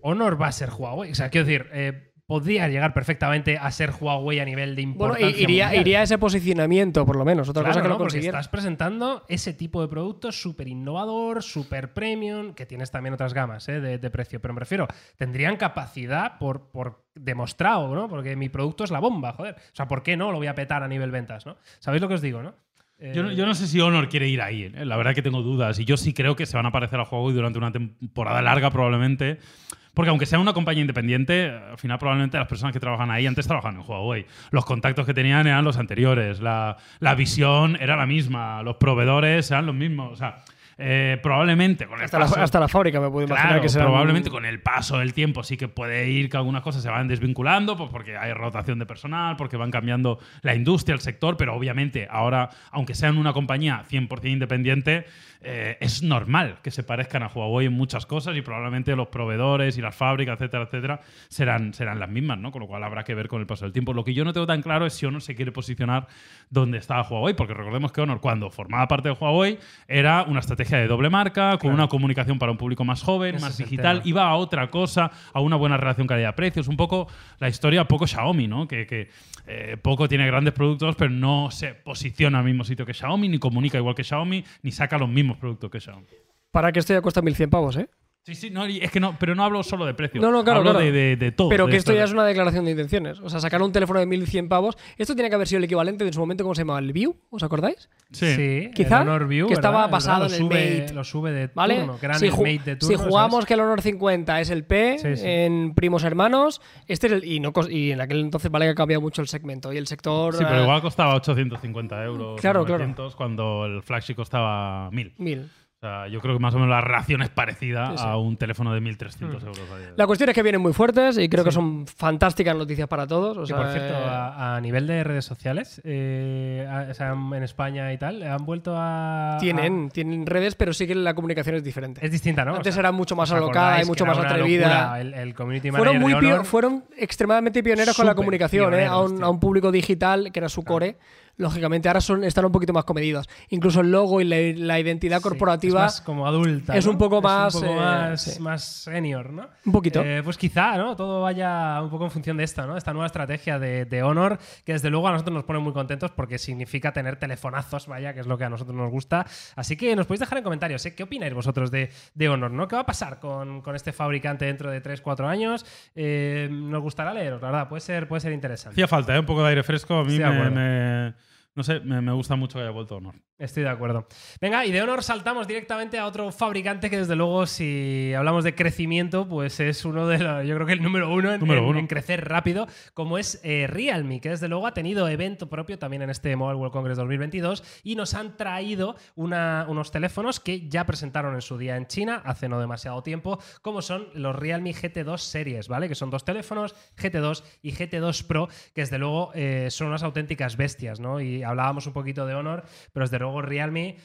Honor va a ser Huawei. O sea, quiero decir, eh, podría llegar perfectamente a ser Huawei a nivel de Bueno, importancia iría, mundial. iría a ese posicionamiento, por lo menos. Otra Claro, cosa que ¿no? no Porque consiguiera. estás presentando ese tipo de productos súper innovador, súper premium, que tienes también otras gamas ¿eh? de, de precio. Pero me refiero, tendrían capacidad por, por demostrado, ¿no? Porque mi producto es la bomba, joder. O sea, ¿por qué no lo voy a petar a nivel ventas, ¿no? ¿Sabéis lo que os digo, no? Eh, Yo, no, yo no sé si Honor quiere ir ahí, ¿eh? La verdad que tengo dudas. Y yo sí creo que se van a parecer a Huawei durante una temporada larga, probablemente. Porque aunque sea una compañía independiente, al final probablemente las personas que trabajan ahí antes trabajan en Huawei. Los contactos que tenían eran los anteriores. La, la visión era la misma. Los proveedores eran los mismos. O sea, eh, probablemente con el Hasta la, paso- hasta la fábrica me puedo imaginar Claro, que será. probablemente con el paso del tiempo sí que puede ir que algunas cosas se van desvinculando, pues porque hay rotación de personal, porque van cambiando la industria, el sector, pero obviamente ahora, aunque sean una compañía cien por ciento independiente, eh, es normal que se parezcan a Huawei en muchas cosas y probablemente los proveedores y las fábricas, etcétera, etcétera, serán, serán las mismas, ¿no? Con lo cual habrá que ver con el paso del tiempo. Lo que yo no tengo tan claro es si Honor se quiere posicionar donde estaba Huawei, porque recordemos que Honor, cuando formaba parte de Huawei, era una estrategia de doble marca, con Claro. una comunicación para un público más joven, Ese más es el digital, tema. iba a otra cosa, a una buena relación calidad-precios, un poco la historia poco Xiaomi, ¿no? Que, que eh, poco tiene grandes productos, pero no se posiciona al mismo sitio que Xiaomi, ni comunica igual que Xiaomi, ni saca los mismos productos que Xiaomi. Para que esto ya cuesta mil cien pavos, ¿eh? Sí, sí, no, y es que no, pero no hablo solo de precio. No, no, claro, hablo claro. De, de, de todo. Pero de que esto ya es estrategia. una declaración de intenciones. O sea, sacar un teléfono de mil cien pavos. Esto tiene que haber sido el equivalente de en su momento, ¿cómo se llamaba? ¿El View? ¿Os acordáis? Sí. Quizá, el Honor View, que ¿verdad? estaba Es basado verdad, en lo el sube- Mate. Lo sube de ¿Vale? turno, que eran si, el ju- Mate de turno. si jugamos ¿sabes? que el Honor cincuenta es el P Sí, sí. en primos hermanos, este es el, y, no, cos- y en aquel entonces vale que ha cambiado mucho el segmento y el sector. Sí, pero eh, igual costaba ochocientos cincuenta euros. Claro, o novecientos, cuando el flagship costaba mil. mil. O sea, yo creo que más o menos la relación es parecida Sí, sí. a un teléfono de mil trescientos euros. a día de hoy. La cuestión es que vienen muy fuertes y creo que Sí. son fantásticas noticias para todos. O Que sea, por cierto, eh, a, a nivel de redes sociales, eh, a- o sea, en España y tal, han vuelto a. tienen, a- tienen redes, pero sí que la comunicación es diferente. es distinta, ¿no? Antes O sea, era mucho más ¿os alocada acordáis y mucho que era más una atrevida. locura? El, el community Fueron, manager muy de pio- Honor, fueron extremadamente pioneros con la Súper comunicación, ¿eh? a, pioneros, un, tío. a un público digital que era su core. Lógicamente, ahora son, están un poquito más comedidos. Incluso el logo y la, la identidad sí, corporativa. es más como adulta. es ¿no? un poco más, un poco eh, más, sí. más senior, ¿no? Un poquito. Eh, pues quizá, ¿no? Todo vaya un poco en función de esta, ¿no? Esta nueva estrategia de, de Honor, que desde luego a nosotros nos pone muy contentos porque significa tener telefonazos, vaya, que es lo que a nosotros nos gusta. Así que nos podéis dejar en comentarios, ¿eh? ¿Qué opináis vosotros de, de Honor, ¿no? ¿Qué va a pasar con, con este fabricante dentro de tres cuatro años? Eh, nos gustará leeros, la verdad, puede ser, puede ser interesante. Hacía falta, ¿eh? Un poco de aire fresco. A mí Estoy de me, acuerdo. me- no sé, me, me gusta mucho que haya vuelto Honor. Estoy de acuerdo. Venga, y de Honor saltamos directamente a otro fabricante que desde luego, si hablamos de crecimiento, pues es uno de los, yo creo que el número uno en, Número en- uno. en crecer rápido, como es eh, Realme, que desde luego ha tenido evento propio también en este Mobile World Congress dos mil veintidós y nos han traído una- unos teléfonos que ya presentaron en su día en China, hace no demasiado tiempo, como son los Realme G T dos series, ¿vale? Que son dos teléfonos, G T dos y G T dos Pro, que desde luego eh, son unas auténticas bestias, ¿no? Y hablábamos un poquito de Honor, pero desde luego Realme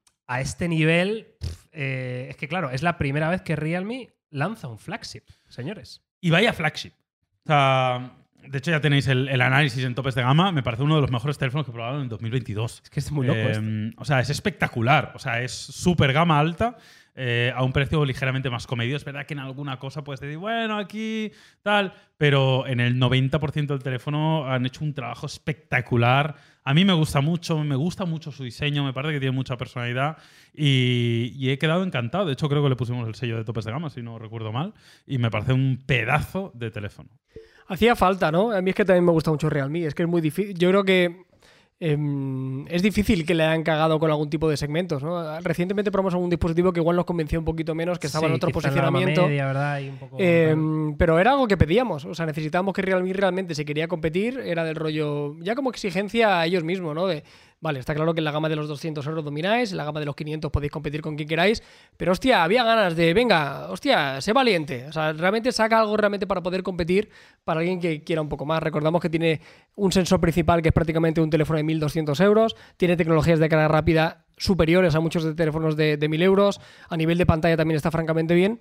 a este nivel, pf, eh, es que claro, es la primera vez que Realme lanza un flagship, señores. Y vaya flagship. O sea, de hecho ya tenéis el, el análisis en topes de gama. Me parece uno de los mejores teléfonos que he probado en dos mil veintidós. Es que es muy loco Eh, esto. O sea, es espectacular. O sea, es súper gama alta eh, a un precio ligeramente más comedido. Es verdad que en alguna cosa puedes decir, bueno, aquí tal, pero en el noventa por ciento del teléfono han hecho un trabajo espectacular. A mí me gusta mucho, me gusta mucho su diseño, me parece que tiene mucha personalidad y, y he quedado encantado. De hecho, creo que le pusimos el sello de topes de gama, si no recuerdo mal, y me parece un pedazo de teléfono. Hacía falta, ¿no? A mí es que también me gusta mucho Realme. Es que es muy difícil. Yo creo que eh, es difícil que le hayan cagado con algún tipo de segmentos, ¿no? Recientemente probamos algún dispositivo que igual nos convenció un poquito menos, que estaba Sí, en otro quizá en la gama posicionamiento. media, ¿verdad? Y un poco, Eh, tal. pero era algo que pedíamos. O sea, necesitábamos que Realme realmente se quería competir. Era del rollo, ya como exigencia a ellos mismos, ¿no? De, vale, está claro que en la gama de los doscientos euros domináis, en la gama de los quinientos podéis competir con quien queráis, pero hostia, había ganas de, venga, hostia, sé valiente. O sea, realmente saca algo realmente para poder competir para alguien que quiera un poco más. Recordamos que tiene un sensor principal que es prácticamente un teléfono de mil doscientos euros, tiene tecnologías de carga rápida superiores a muchos de teléfonos de, de mil euros, a nivel de pantalla también está francamente bien.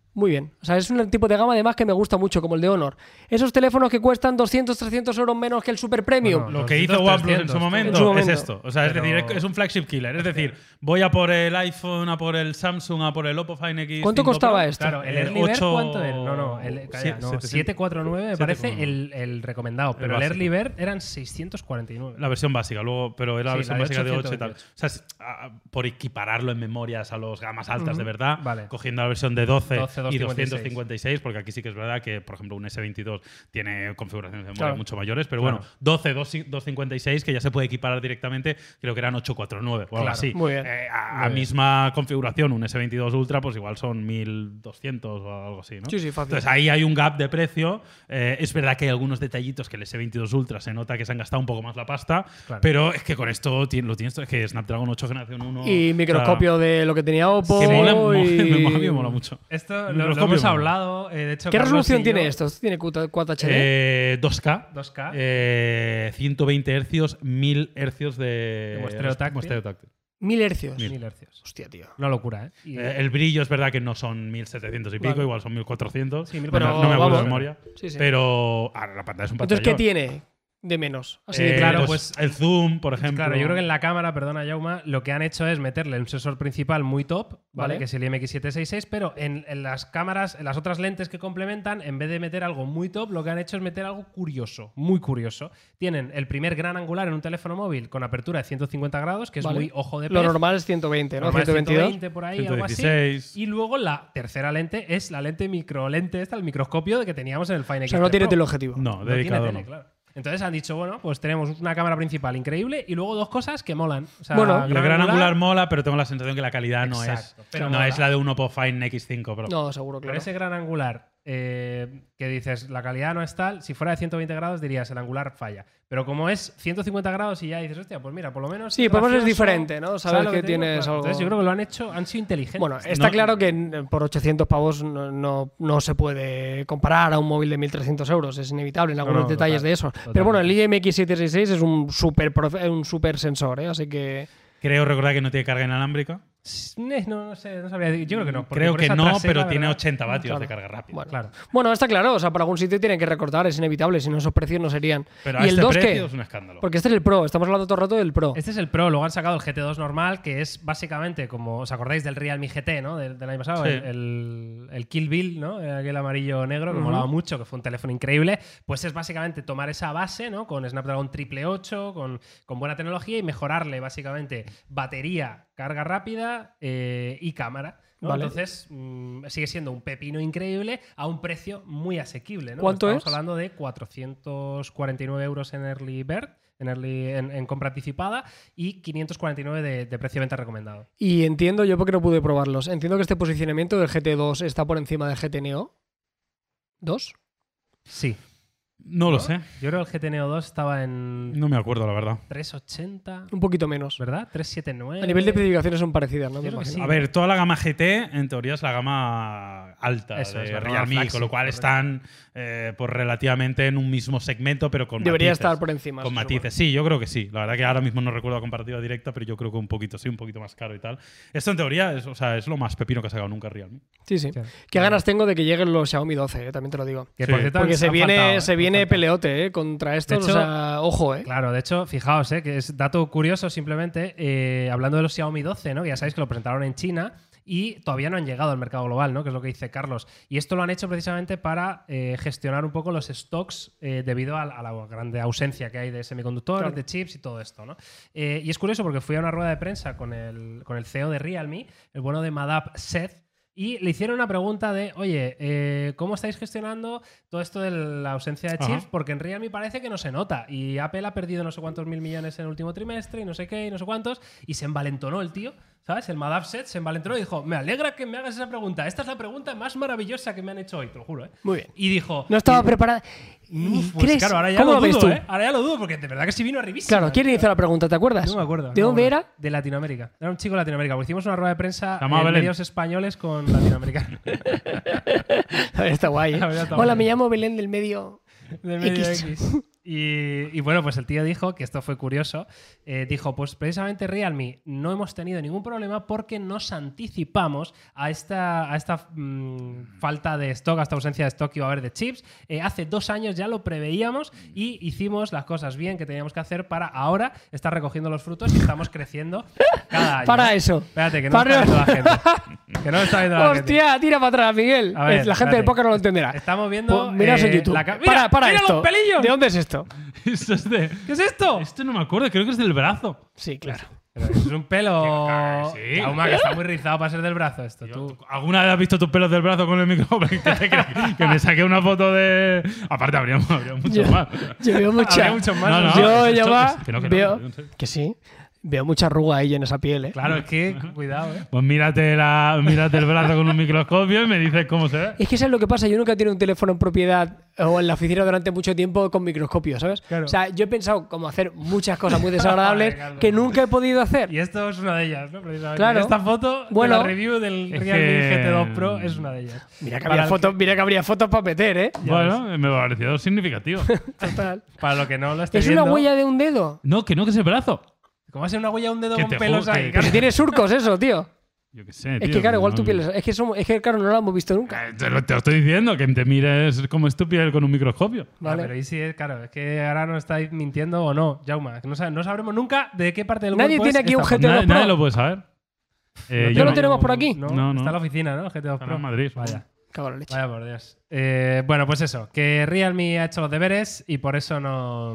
Muy bien. O sea, es un tipo de gama además que me gusta mucho, como el de Honor. Esos teléfonos que cuestan doscientos, trescientos euros menos que el Super Premium. Bueno, Lo que hizo doscientos, OnePlus en su, momento, en su momento. es esto. O sea, Pero- es decir, es un flagship killer. Es decir, voy a por el iPhone, a por el Samsung, a por el Oppo Find X. ¿Cuánto cinco costaba Pro. esto? Claro, el Eh, Early Bird, ocho- ¿cuánto era? No, no, el, calla, Sie- no, setecientos. setecientos cuarenta y nueve me siete parece cuarenta y el, el recomendado, pero el básico. Early Bird eran seiscientos cuarenta y nueve. La versión básica, luego, pero era la Sí, versión la de básica de ocho, ocho y tal. ciento O sea, es, a- por equipararlo en memorias a los gamas altas de verdad, Vale. cogiendo la versión de doce, doce, y doscientos cincuenta y seis. doscientos cincuenta y seis, porque aquí sí que es verdad que, por ejemplo, un ese veintidós tiene configuraciones de memoria Claro. mucho mayores, pero Claro. bueno, doce, doscientos cincuenta y seis, que ya se puede equiparar directamente, creo que eran ochocientos cuarenta y nueve o algo Claro. así. Muy bien. Eh, a Muy a bien. misma configuración, un ese veintidós Ultra, pues igual son mil doscientos o algo así, ¿no? Sí, sí, fácil. Entonces ahí hay un gap de precio. Eh, es verdad que hay algunos detallitos que el ese veintidós Ultra se nota que se han gastado un poco más la pasta, Claro. pero es que con esto ti- lo tienes todo. Es que Snapdragon ocho generación uno. Y microscopio de lo que tenía Oppo. Que mola, mo- y- me mola, a mí me mola mucho. Esto lo, lo Microscopio hemos mola. hablado. eh, de hecho, ¿Qué Carlos resolución y tiene yo- esto? ¿Esto tiene Q H D? Eh, dos K. dos K. eh, ciento veinte hercios, mil hercios de, De muestreo táctil. muestreo táctil. Mil hercios. mil hercios. Hostia, tío. Una locura, ¿eh? Y- Eh, el brillo es verdad que no son mil setecientos y pico, Vale. igual son mil cuatrocientos. Sí, mil no, me- cuatrocientos. no me acuerdo de Vamos. memoria. Sí, sí. Pero ah, la pantalla es un pantalla. Entonces, ¿qué tiene de menos? Así de Eh, claro, pues, pues- el zoom, por ejemplo. Claro, yo creo que en la cámara, perdona Jauma, lo que han hecho es meterle un sensor principal muy top, ¿vale? Vale. Que es el I M X siete sesenta y seis, pero en, en las cámaras, en las otras lentes que complementan, en vez de meter algo muy top, lo que han hecho es meter algo curioso, muy curioso. Tienen el primer gran angular en un teléfono móvil con apertura de ciento cincuenta grados, que es Vale. muy ojo de pez. Lo normal es ciento veinte, ¿no? Normal es ciento veintidós. ciento veinte por ahí, algo así. ciento dieciséis. Y luego la tercera lente es la lente microlente, esta, el microscopio que teníamos en el Find O X. sea, no tiene Pro. teleobjetivo. No, No tiene dedicado tele, no. claro. Entonces han dicho, bueno, pues tenemos una cámara principal increíble y luego dos cosas que molan. O sea, Bueno, El gran angular mola, pero tengo la sensación que la calidad no Exacto, es, pero no mola. es la de un Oppo Find X cinco Pro. No, seguro, Pero claro. ese gran angular eh, que dices, la calidad no es tal, si fuera de ciento veinte grados dirías, el angular falla. Pero como es ciento cincuenta grados y ya dices, hostia, pues mira, por lo menos. Sí, por lo menos es gracioso, diferente, ¿no? ¿sabes Sabes lo que te digo? tienes Claro. algo- Entonces yo creo que lo han hecho, han sido inteligentes. Bueno, está No- claro que n- por ochocientos pavos no, no, no se puede comparar a un móvil de mil trescientos euros. Es inevitable en No, algunos no, detalles total, de eso. totalmente. Pero bueno, el I M X siete sesenta y seis es un super, profe- un super sensor, ¿eh? Así que. Creo recordar que no tiene carga inalámbrica. Eh, No, no sé, no sabría decir. Yo creo que no. porque Creo por que esa no, trasera, pero tiene ¿verdad? ochenta vatios Claro. de carga rápida. Bueno. Claro. Bueno, está claro. O sea, por algún sitio tienen que recortar, es inevitable. Si no, esos precios no serían. Pero ¿Y a el este dos precio qué? es un escándalo. Porque este es el Pro. Estamos hablando todo el rato del Pro. Este es el Pro, luego han sacado el G T dos normal, que es básicamente como, ¿os acordáis del Realme G T, ¿no? Del, del año pasado, Sí. el, el, el Kill Bill, ¿no? Aquel amarillo negro que Ujú. molaba mucho, que fue un teléfono increíble. Pues es básicamente tomar esa base, ¿no? Con Snapdragon triple ocho, con, con buena tecnología y mejorarle básicamente batería, carga rápida eh, y cámara. ¿no? Vale. Entonces, mm, sigue siendo un pepino increíble a un precio muy asequible. ¿no? ¿Cuánto Estamos es? hablando de cuatrocientos cuarenta y nueve euros en Early Bird, en, early, en, en compra anticipada, y quinientos cuarenta y nueve de, de precio de venta recomendado. Y entiendo, yo porque no pude probarlos, entiendo que este posicionamiento del G T dos está por encima del G T Neo. ¿Dos? Sí. No lo sé. Yo creo que el G T Neo dos estaba en No me acuerdo, la verdad. trescientos ochenta, Un poquito menos. ¿verdad? trescientos setenta y nueve. A nivel de especificaciones son parecidas, ¿no? Yo Me creo que imagino. sí. A ver, toda la gama G T en teoría es la gama alta Eso, de es la gama Realme, flagship, con lo cual correcto. están eh, pues relativamente en un mismo segmento, pero con Debería matices. estar por encima. Con se matices. Sí, yo creo que sí. La verdad que ahora mismo no recuerdo la comparativa directa, pero yo creo que un poquito sí, un poquito más caro y tal. Esto en teoría es, o sea, es lo más pepino que ha sacado nunca Realme. supone. Sí, sí. Sí. Qué ganas tengo de que lleguen los Xiaomi doce, eh, también te lo digo. Que, Sí. por cierto, Porque han- se han viene, faltado, se han viene faltado. peleote eh, contra estos. De o hecho- sea, ojo, ¿eh? Claro, de hecho, fijaos, eh, que es dato curioso simplemente, eh, hablando de los Xiaomi doce, ¿no? Que ya sabéis que lo presentaron en China y todavía no han llegado al mercado global, ¿no? Que es lo que dice Carlos. Y esto lo han hecho precisamente para eh, gestionar un poco los stocks eh, debido a, a la grande ausencia que hay de semiconductores, Claro. de chips y todo esto, ¿no? Eh, y es curioso porque fui a una rueda de prensa con el, con el C E O de Realme, el bueno de Madhav Seth, y le hicieron una pregunta de, oye, eh, ¿cómo estáis gestionando todo esto de la ausencia de chips? Ajá. Porque en Realme parece que no se nota. Y Apple ha perdido no sé cuántos mil millones en el último trimestre y no sé qué y no sé cuántos. Y se envalentonó el tío, ¿sabes? El Madhav Seth se envalentonó y dijo, me alegra que me hagas esa pregunta. Esta es la pregunta más maravillosa que me han hecho hoy, te lo juro, ¿eh? Muy bien. Y dijo... No estaba y- preparada. Uf, pues ¿Crees? claro, ahora ya ¿Cómo lo, lo ves dudo, tú? ¿eh? Ahora ya lo dudo porque de verdad que sí vino arribísimo. Claro, ¿quién hizo la pregunta? ¿Te acuerdas? No me acuerdo. ¿De no dónde me era? acuerdo. De Latinoamérica. Era un chico de Latinoamérica. Porque hicimos una rueda de prensa Se llamaba en Belén. medios españoles con latinoamericanos. A ver, está guay. ¿eh? A ver, está Hola, guay. me llamo Belén del medio. De medio X. X. Y, y bueno, pues el tío dijo, que esto fue curioso, eh, dijo, pues precisamente Realme no hemos tenido ningún problema porque nos anticipamos a esta, a esta mmm, falta de stock, a esta ausencia de stock que iba a haber de chips. Eh, hace dos años ya lo preveíamos y hicimos las cosas bien que teníamos que hacer para ahora estar recogiendo los frutos y estamos creciendo cada año. Para eso. Espérate, que no Para... está viendo la gente. Que no está viendo la gente. Hostia, tira para atrás, Miguel. A ver, la gente espérate. del póker no lo entenderá. Estamos viendo... Pues miraos en eh, YouTube. la ca- para, para ¡Mira esto. los pelillos! ¿De dónde es esto? Esto es de. ¿Qué es esto? Esto no me acuerdo, creo que es del brazo. Sí, claro. Pero es un pelo... Que- sí. Jauma, que está muy rizado para ser del brazo esto. Yo- Tú. ¿tú ¿Alguna vez has visto tus pelos del brazo con el micrófono? ¿Qué te crees? Que me saqué una foto de. Aparte, habría, habría mucho Yo- más. Yo veo mucha. Habría muchos más. No, no, yo esto- ya va. es- que no, que no, veo que no, que no. que sí. Veo mucha arruga ahí en esa piel, ¿eh? Claro, es que... Cuidado, ¿eh? Pues mírate, la, mírate el brazo con un microscopio y me dices cómo se ve. Es que eso es lo que pasa. Yo nunca he tenido un teléfono en propiedad o en la oficina durante mucho tiempo con microscopio, ¿sabes? Claro. O sea, yo he pensado como hacer muchas cosas muy desagradables Joder, Carlos. que nunca he podido hacer. Y esto es una de ellas, ¿no? Precisamente. Claro. Esta foto Bueno. de la review del Es Realme que- G T dos Pro es una de ellas. Mira que, Para habría el fotos, mira que habría fotos para meter, ¿eh? Ya Bueno, me pareció significativo. Total. Para lo que no lo esté ¿Es viendo... una huella de un dedo? No, que no, que es el brazo. ¿Cómo va a ser una huella de un dedo Que con te pelos juro ahí? que- Que si tiene surcos eso, tío. Yo qué sé, Es tío, que claro, igual no- tu piel es, es que somos, es que claro, no lo hemos visto nunca. Eh, Te lo, te lo estoy diciendo, que te mires como estúpido con un microscopio. Ah, Vale. pero ahí sí, es- claro, es que ahora no estáis mintiendo o no, Jauma. que No, sab- no sabremos nunca de qué parte del Nadie cuerpo tiene es aquí un esta G T dos Nadie, Pro. nadie lo puede saber. Eh, foto. ¿No lo no- tenemos por aquí? No, No, no. Está en la oficina, ¿no? G T dos Está Pro. en Madrid. Vaya. Cago en la leche. Vaya por Dios. Eh, bueno, pues eso, que Realme ha hecho los deberes y por eso no,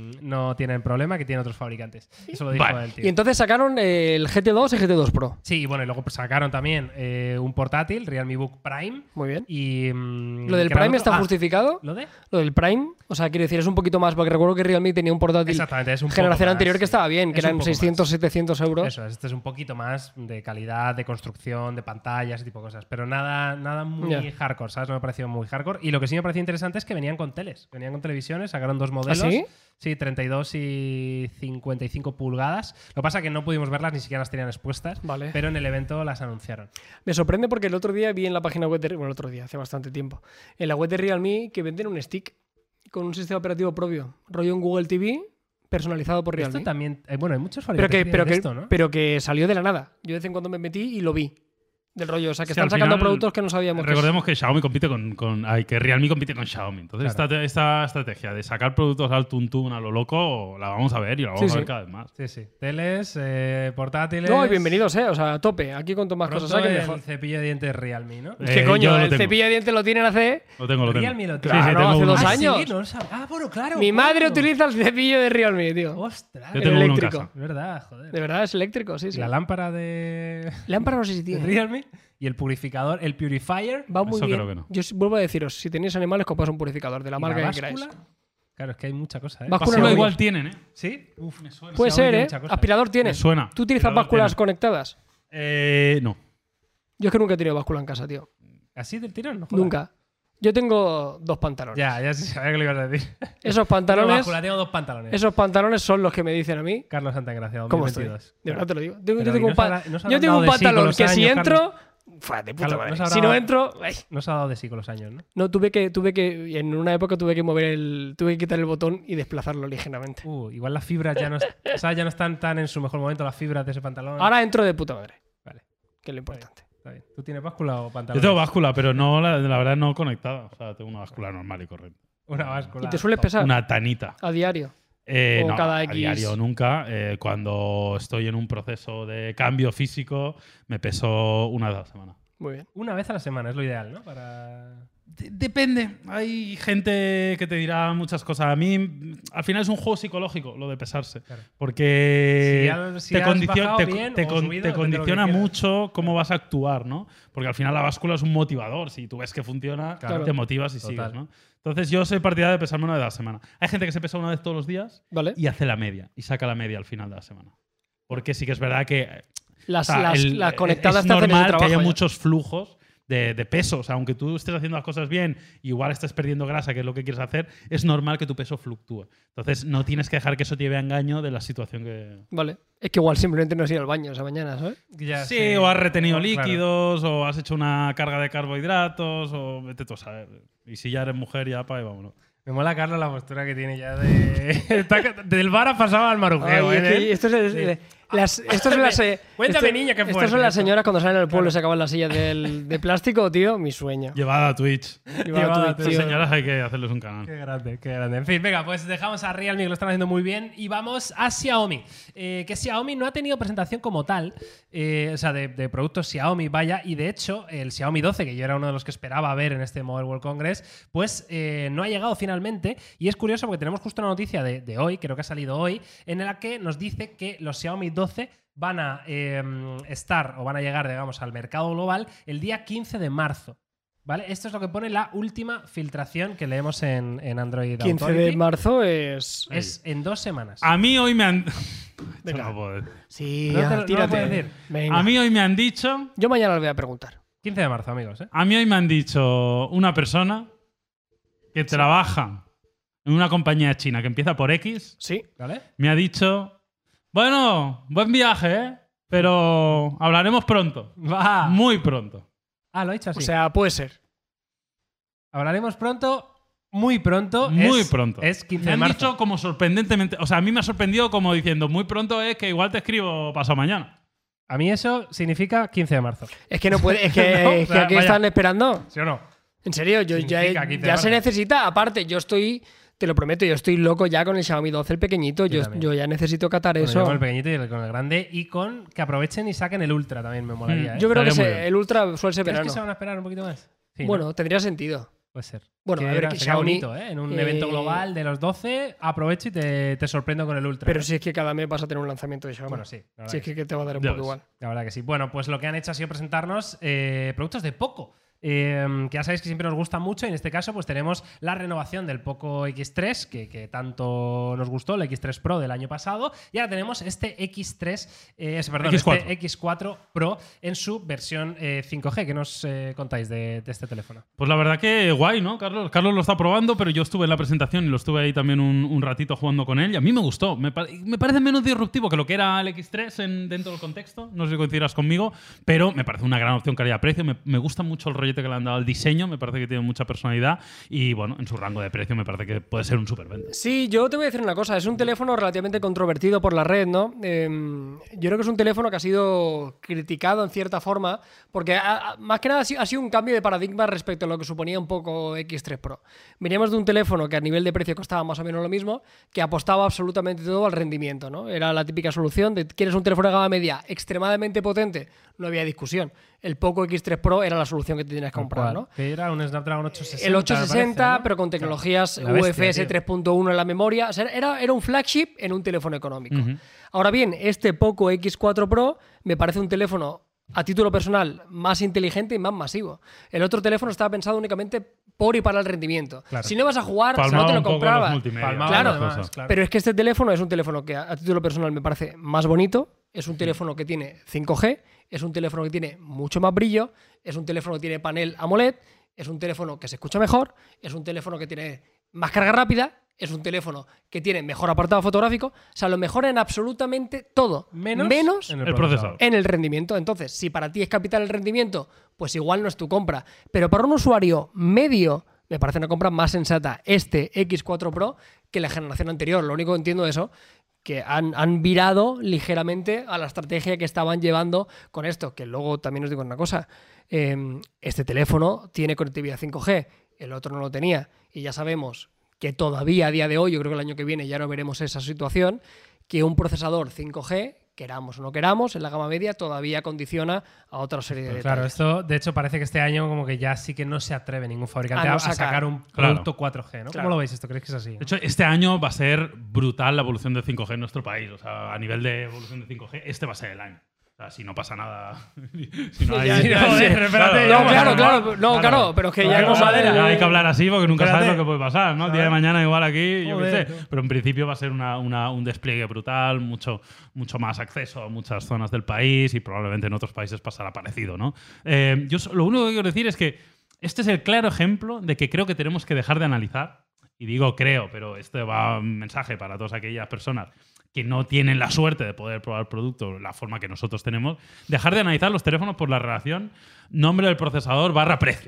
no tienen problema, que tienen otros fabricantes. Eso lo dijo Vale. el tío. Y entonces sacaron eh, el G T dos y G T dos Pro. Sí, y bueno, y luego sacaron también eh, un portátil, Realme Book Prime. Muy bien. Y, mm, ¿Lo del ¿qué era Prime otro? está Ah, justificado? ¿Lo de? Lo del Prime, o sea, quiero decir, es un poquito más, porque recuerdo que Realme tenía un portátil Exactamente, es un poco generación más, anterior que sí. estaba bien, que Es un eran poco seiscientos, más. setecientos euros. Eso es, este es un poquito más de calidad, de construcción, de pantalla, ese tipo de cosas. Pero nada, nada muy Ya. hardcore, ¿sabes? No me pareció muy hardcore. Y lo que sí me pareció interesante es que venían con teles. Venían con televisiones, sacaron dos modelos. ¿Ah, sí? Sí, treinta y dos y cincuenta y cinco pulgadas. Lo que pasa es que no pudimos verlas, ni siquiera las tenían expuestas. Vale. Pero en el evento las anunciaron. Me sorprende porque el otro día vi en la página web de... Bueno, el otro día, hace bastante tiempo. En la web de Realme que venden un stick con un sistema operativo propio. Rollo en Google T V, personalizado por Realme. Esto también. eh, bueno, hay muchos Pero fabricantes que, pero, de que, esto, ¿no? pero que salió de la nada. Yo de vez en cuando me metí y lo vi. Del rollo. O sea, que Sí, están al sacando final, productos que no sabíamos. que Recordemos que Xiaomi compite con, con ay, que Realme compite con Xiaomi. Entonces Claro. esta, esta estrategia de sacar productos al tuntún a lo loco la vamos a ver y la vamos Sí, a ver sí. cada vez más. Sí, sí. Teles, eh, portátiles. No, y bienvenidos, ¿eh? O sea, a tope. Aquí cuanto más Pronto cosas saquen, el mejor. cepillo de dientes Realme, ¿no? Eh, ¿Qué yo coño? lo El tengo. cepillo de dientes lo tienen hace... Lo tengo, lo tengo. Realme lo Sí, tiene. sí, Claro, tengo hace uno. dos Ah, años. sí, no lo sabía. Ah, bueno, claro. Mi madre claro. utiliza el cepillo de Realme, tío. Ostras. Yo el tengo uno en eléctrico. casa. Es verdad, joder. De verdad, es eléctrico, sí, sí. La lámpara de Lámpara no sé si de tiene. Realme y el purificador, el purifier. Va muy Eso bien. creo que no. Yo os vuelvo a deciros, si tenéis animales, compraos un purificador de la y marca la que queráis. báscula. Claro, es que hay mucha cosa, ¿eh? Báscula Báscula no, igual yo. tienen, ¿eh? ¿Sí? Uf, me suena. Puede Xiaomi ser, tiene ¿eh? mucha cosa. Aspirador Me tienes. suena. ¿Tú utilizas Aspirador básculas tiene. conectadas? Eh, no. Yo es que nunca he tenido báscula en casa, tío. ¿Así del tirón? No jodas. Nunca. Yo tengo dos pantalones. Ya, ya sí sabía que lo ibas a decir. Esos Tengo pantalones, báscula, tengo dos pantalones. esos pantalones son los que me dicen a mí Carlos Santagracia, cómo estoy. dos mil veintidós. De verdad te lo digo. Tengo- Pero yo ¿y tengo no un, se pa- habrá- no se yo habrán tengo dado un de sí con pantalón los que si años, entro... Fua, de puta Carlos, madre. no se habrá Si no dado- entro... ay. No se ha dado de sí con los años, ¿no? No, tuve que, tuve que... En una época tuve que mover el... Tuve que quitar el botón y desplazarlo ligeramente. Uh, igual las fibras ya no, o sea, ya no están tan en su mejor momento, las fibras de ese pantalón. Ahora entro de puta madre. Vale, Que es lo importante. está bien. ¿Tú tienes báscula o pantalón? Yo tengo báscula, pero no, la, la verdad no conectada. O sea, tengo una báscula normal y corriente. Una báscula. ¿Y te sueles top. pesar? Una tanita. A diario. Eh, O no, cada a X. diario nunca. Eh, cuando estoy en un proceso de cambio físico, me peso una vez a la semana. Muy bien. Una vez a la semana es lo ideal, ¿no? Para... De- depende. Hay gente que te dirá muchas cosas. A mí, al final es un juego psicológico lo de pesarse. Claro. Porque Si has- si te, has condicio- bajado te- bien te o con- subido, te depende de lo que condiciona quieras. mucho cómo vas a actuar, ¿no? Porque al final la báscula es un motivador. Si tú ves que funciona, Claro. te motivas y Total. sigues, ¿no? Entonces yo soy partidario de pesarme una vez a la semana. Hay gente que se pesa una vez todos los días ¿Vale? y hace la media y saca la media al final de la semana. Porque sí que es verdad que Las, o sea, las, el- las conectadas es te hacen ese normal trabajo que haya ya. muchos flujos de, de peso. O sea, aunque tú estés haciendo las cosas bien, igual estés perdiendo grasa, que es lo que quieres hacer, es normal que tu peso fluctúe. Entonces, no tienes que dejar que eso te lleve a engaño de la situación que. Vale. Es que igual simplemente no has ido al baño esa mañana, ¿sabes? Ya Sí, sé. o has retenido Claro. líquidos, o has hecho una carga de carbohidratos, o vete tú a saber. Y si ya eres mujer, ya pa' y vámonos. Me mola, Carlos, la postura que tiene ya de... Está, del bar ha pasado al marujeo, Ay, ¿eh? es que esto es el- Sí. las, estos son las, eh, Cuéntame, esto- niño, qué Estas fuerte son las esto. señoras cuando salen al pueblo Claro. y se acaban las sillas del- de plástico, tío. Mi sueño. Llevada a Twitch. Lleva Llevada tu- a Estas Twitch. tío. señoras hay que hacerles un canal. Qué grande, qué grande. En fin, venga, pues dejamos a Realme, que lo están haciendo muy bien, y vamos a Xiaomi. Eh, que Xiaomi no ha tenido presentación como tal, eh, o sea, de, de productos Xiaomi, vaya, y de hecho, el Xiaomi doce, que yo era uno de los que esperaba ver en este Mobile World Congress, pues eh, no ha llegado finalmente, y es curioso porque tenemos justo una noticia de, de hoy, creo que ha salido hoy, en la que nos dice que los Xiaomi doce van a eh, estar o van a llegar, digamos, al mercado global el día quince de marzo. ¿Vale? Esto es lo que pone la última filtración que leemos en, en Android quince Authority. de marzo es. Es en dos semanas. A mí hoy me han. Venga. Esto no puedo decir. Sí, No te lo- ya, no lo tírate. puedes decir. Venga. A mí hoy me han dicho. Yo mañana les voy a preguntar. quince de marzo, amigos. ¿eh? A mí hoy me han dicho una persona que trabaja en una compañía china que empieza por X. Sí. ¿Vale? Me ha dicho. Bueno, buen viaje, ¿eh? Pero hablaremos pronto. Va. Muy pronto. Ah, lo ha dicho así. O sea, puede ser. Hablaremos pronto, muy pronto. Muy es- pronto. Es quince Me de han marzo. dicho como sorprendentemente. O sea, a mí me ha sorprendido como diciendo muy pronto es que igual te escribo pasado mañana. A mí eso significa quince de marzo. Es que no puede. Es que, No, es que o sea, aquí vaya. están esperando. ¿Sí o no? En serio, yo ya, Significa quince de ya se marzo. necesita. Aparte, yo estoy. Te lo prometo, yo estoy loco ya con el Xiaomi doce, el pequeñito. Yo Yo, también. yo ya necesito catar Bueno, yo eso. con el pequeñito y el- con el grande. Y con que aprovechen y saquen el Ultra también me molaría. Mm, ¿eh? Yo creo que Estaría muy se- bien. el Ultra suele ser ¿Crees verano. que se van a esperar un poquito más? Sí, ¿no? Bueno, tendría sentido. Puede ser. Bueno, Que a ver, era- que sería Xiaomi- bonito, ¿eh? En un eh, evento global de los doce, aprovecho y te, te sorprendo con el Ultra. Pero si es que cada mes vas a tener un lanzamiento de Xiaomi. Bueno, sí. La verdad, Si es que, que, que te va a dar un Ya poco ves. igual. la verdad que sí. Bueno, pues lo que han hecho ha sido presentarnos eh, productos de Poco. Eh, que ya sabéis que siempre nos gusta mucho y en este caso pues tenemos la renovación del Poco X tres que, que tanto nos gustó, el X tres Pro del año pasado, y ahora tenemos este X tres, eh, ese, perdón, X cuatro. este X cuatro Pro en su versión eh, cinco G. ¿Qué nos eh, contáis de, de este teléfono? Pues la verdad que guay, ¿no, Carlos? Carlos lo está probando, pero yo estuve en la presentación y lo estuve ahí también un, un ratito jugando con él y a mí me gustó. Me, pa- me parece menos disruptivo que lo que era el X tres en, dentro del contexto. No sé si coincidirás conmigo, pero me parece una gran opción calidad-precio. Me, me gusta mucho el rollete que le han dado al diseño, me parece que tiene mucha personalidad y, bueno, en su rango de precio me parece que puede ser un superventa. Sí, yo te voy a decir una cosa. Es un teléfono relativamente controvertido por la red, ¿no? Eh, yo creo que es un teléfono que ha sido criticado en cierta forma porque ha- ha- más que nada ha sido, ha sido un cambio de paradigma respecto a lo que suponía un poco X tres Pro. Veníamos de un teléfono que a nivel de precio costaba más o menos lo mismo, que apostaba absolutamente todo al rendimiento, ¿no? Era la típica solución de ¿quieres un teléfono de gama media extremadamente potente? No había discusión. El Poco X tres Pro era la solución que te tenías que comprar, ¿no? Que era un Snapdragon ochocientos sesenta. El ochocientos sesenta, me parece, ¿no? pero con tecnologías La bestia, U F S tío. tres punto uno en la memoria. O sea, era, era un flagship en un teléfono económico. Ujú. Ahora bien, este Poco X cuatro Pro me parece un teléfono, a título personal, más inteligente y más masivo. El otro teléfono estaba pensado únicamente por y para el rendimiento. Claro. Si no vas a jugar, Palmaba no te lo un poco los comprabas. multimedia. Palmaba Claro. lo demás, Cosas. claro. Pero es que este teléfono es un teléfono que a, a título personal me parece más bonito, es un teléfono que tiene cinco G, es un teléfono que tiene mucho más brillo, es un teléfono que tiene panel AMOLED, es un teléfono que se escucha mejor, es un teléfono que tiene más carga rápida, es un teléfono que tiene mejor apartado fotográfico, o sea, lo mejor en absolutamente todo, Menos, menos en El procesador. en el rendimiento. Entonces, si para ti es capital el rendimiento, pues igual no es tu compra. Pero para un usuario medio, me parece una compra más sensata este X cuatro Pro que la generación anterior. Lo único que entiendo de eso, que han, han virado ligeramente a la estrategia que estaban llevando con esto. Que luego también os digo una cosa, eh, este teléfono tiene conectividad cinco G, el otro no lo tenía. Y ya sabemos que todavía a día de hoy, yo creo que el año que viene ya no veremos esa situación, que un procesador cinco G, queramos o no queramos, en la gama media todavía condiciona a otra serie de Pues claro, detalles. esto de hecho parece que este año como que ya sí que no se atreve ningún fabricante A a, no a sacar. sacar un Claro. producto cuatro G, ¿no? Claro. ¿Cómo lo veis esto? ¿Creéis que es así? De hecho, este año va a ser brutal la evolución de cinco G en nuestro país. O sea, a nivel de evolución de cinco G, este va a ser el año. O sea, si no pasa nada. si no hay. Ya, ya, Joder, sí. espérate, No, ya, claro, bueno, claro, no, claro, pero es que ya Claro, no madera. sale. Ya hay que hablar así porque nunca Espérate. sabes lo que puede pasar, ¿no? El día de ¿Sabes? mañana igual aquí, yo qué Joder, sé. tú. Pero en principio va a ser una, una- un despliegue brutal, mucho, mucho más acceso a muchas zonas del país y probablemente en otros países pasará parecido, ¿no? Eh, yo so- lo único que quiero decir es que este es el claro ejemplo de que creo que tenemos que dejar de analizar, y digo creo, pero este va un mensaje para todas aquellas personas que no tienen la suerte de poder probar el producto la forma que nosotros tenemos, dejar de analizar los teléfonos por la relación nombre del procesador barra precio.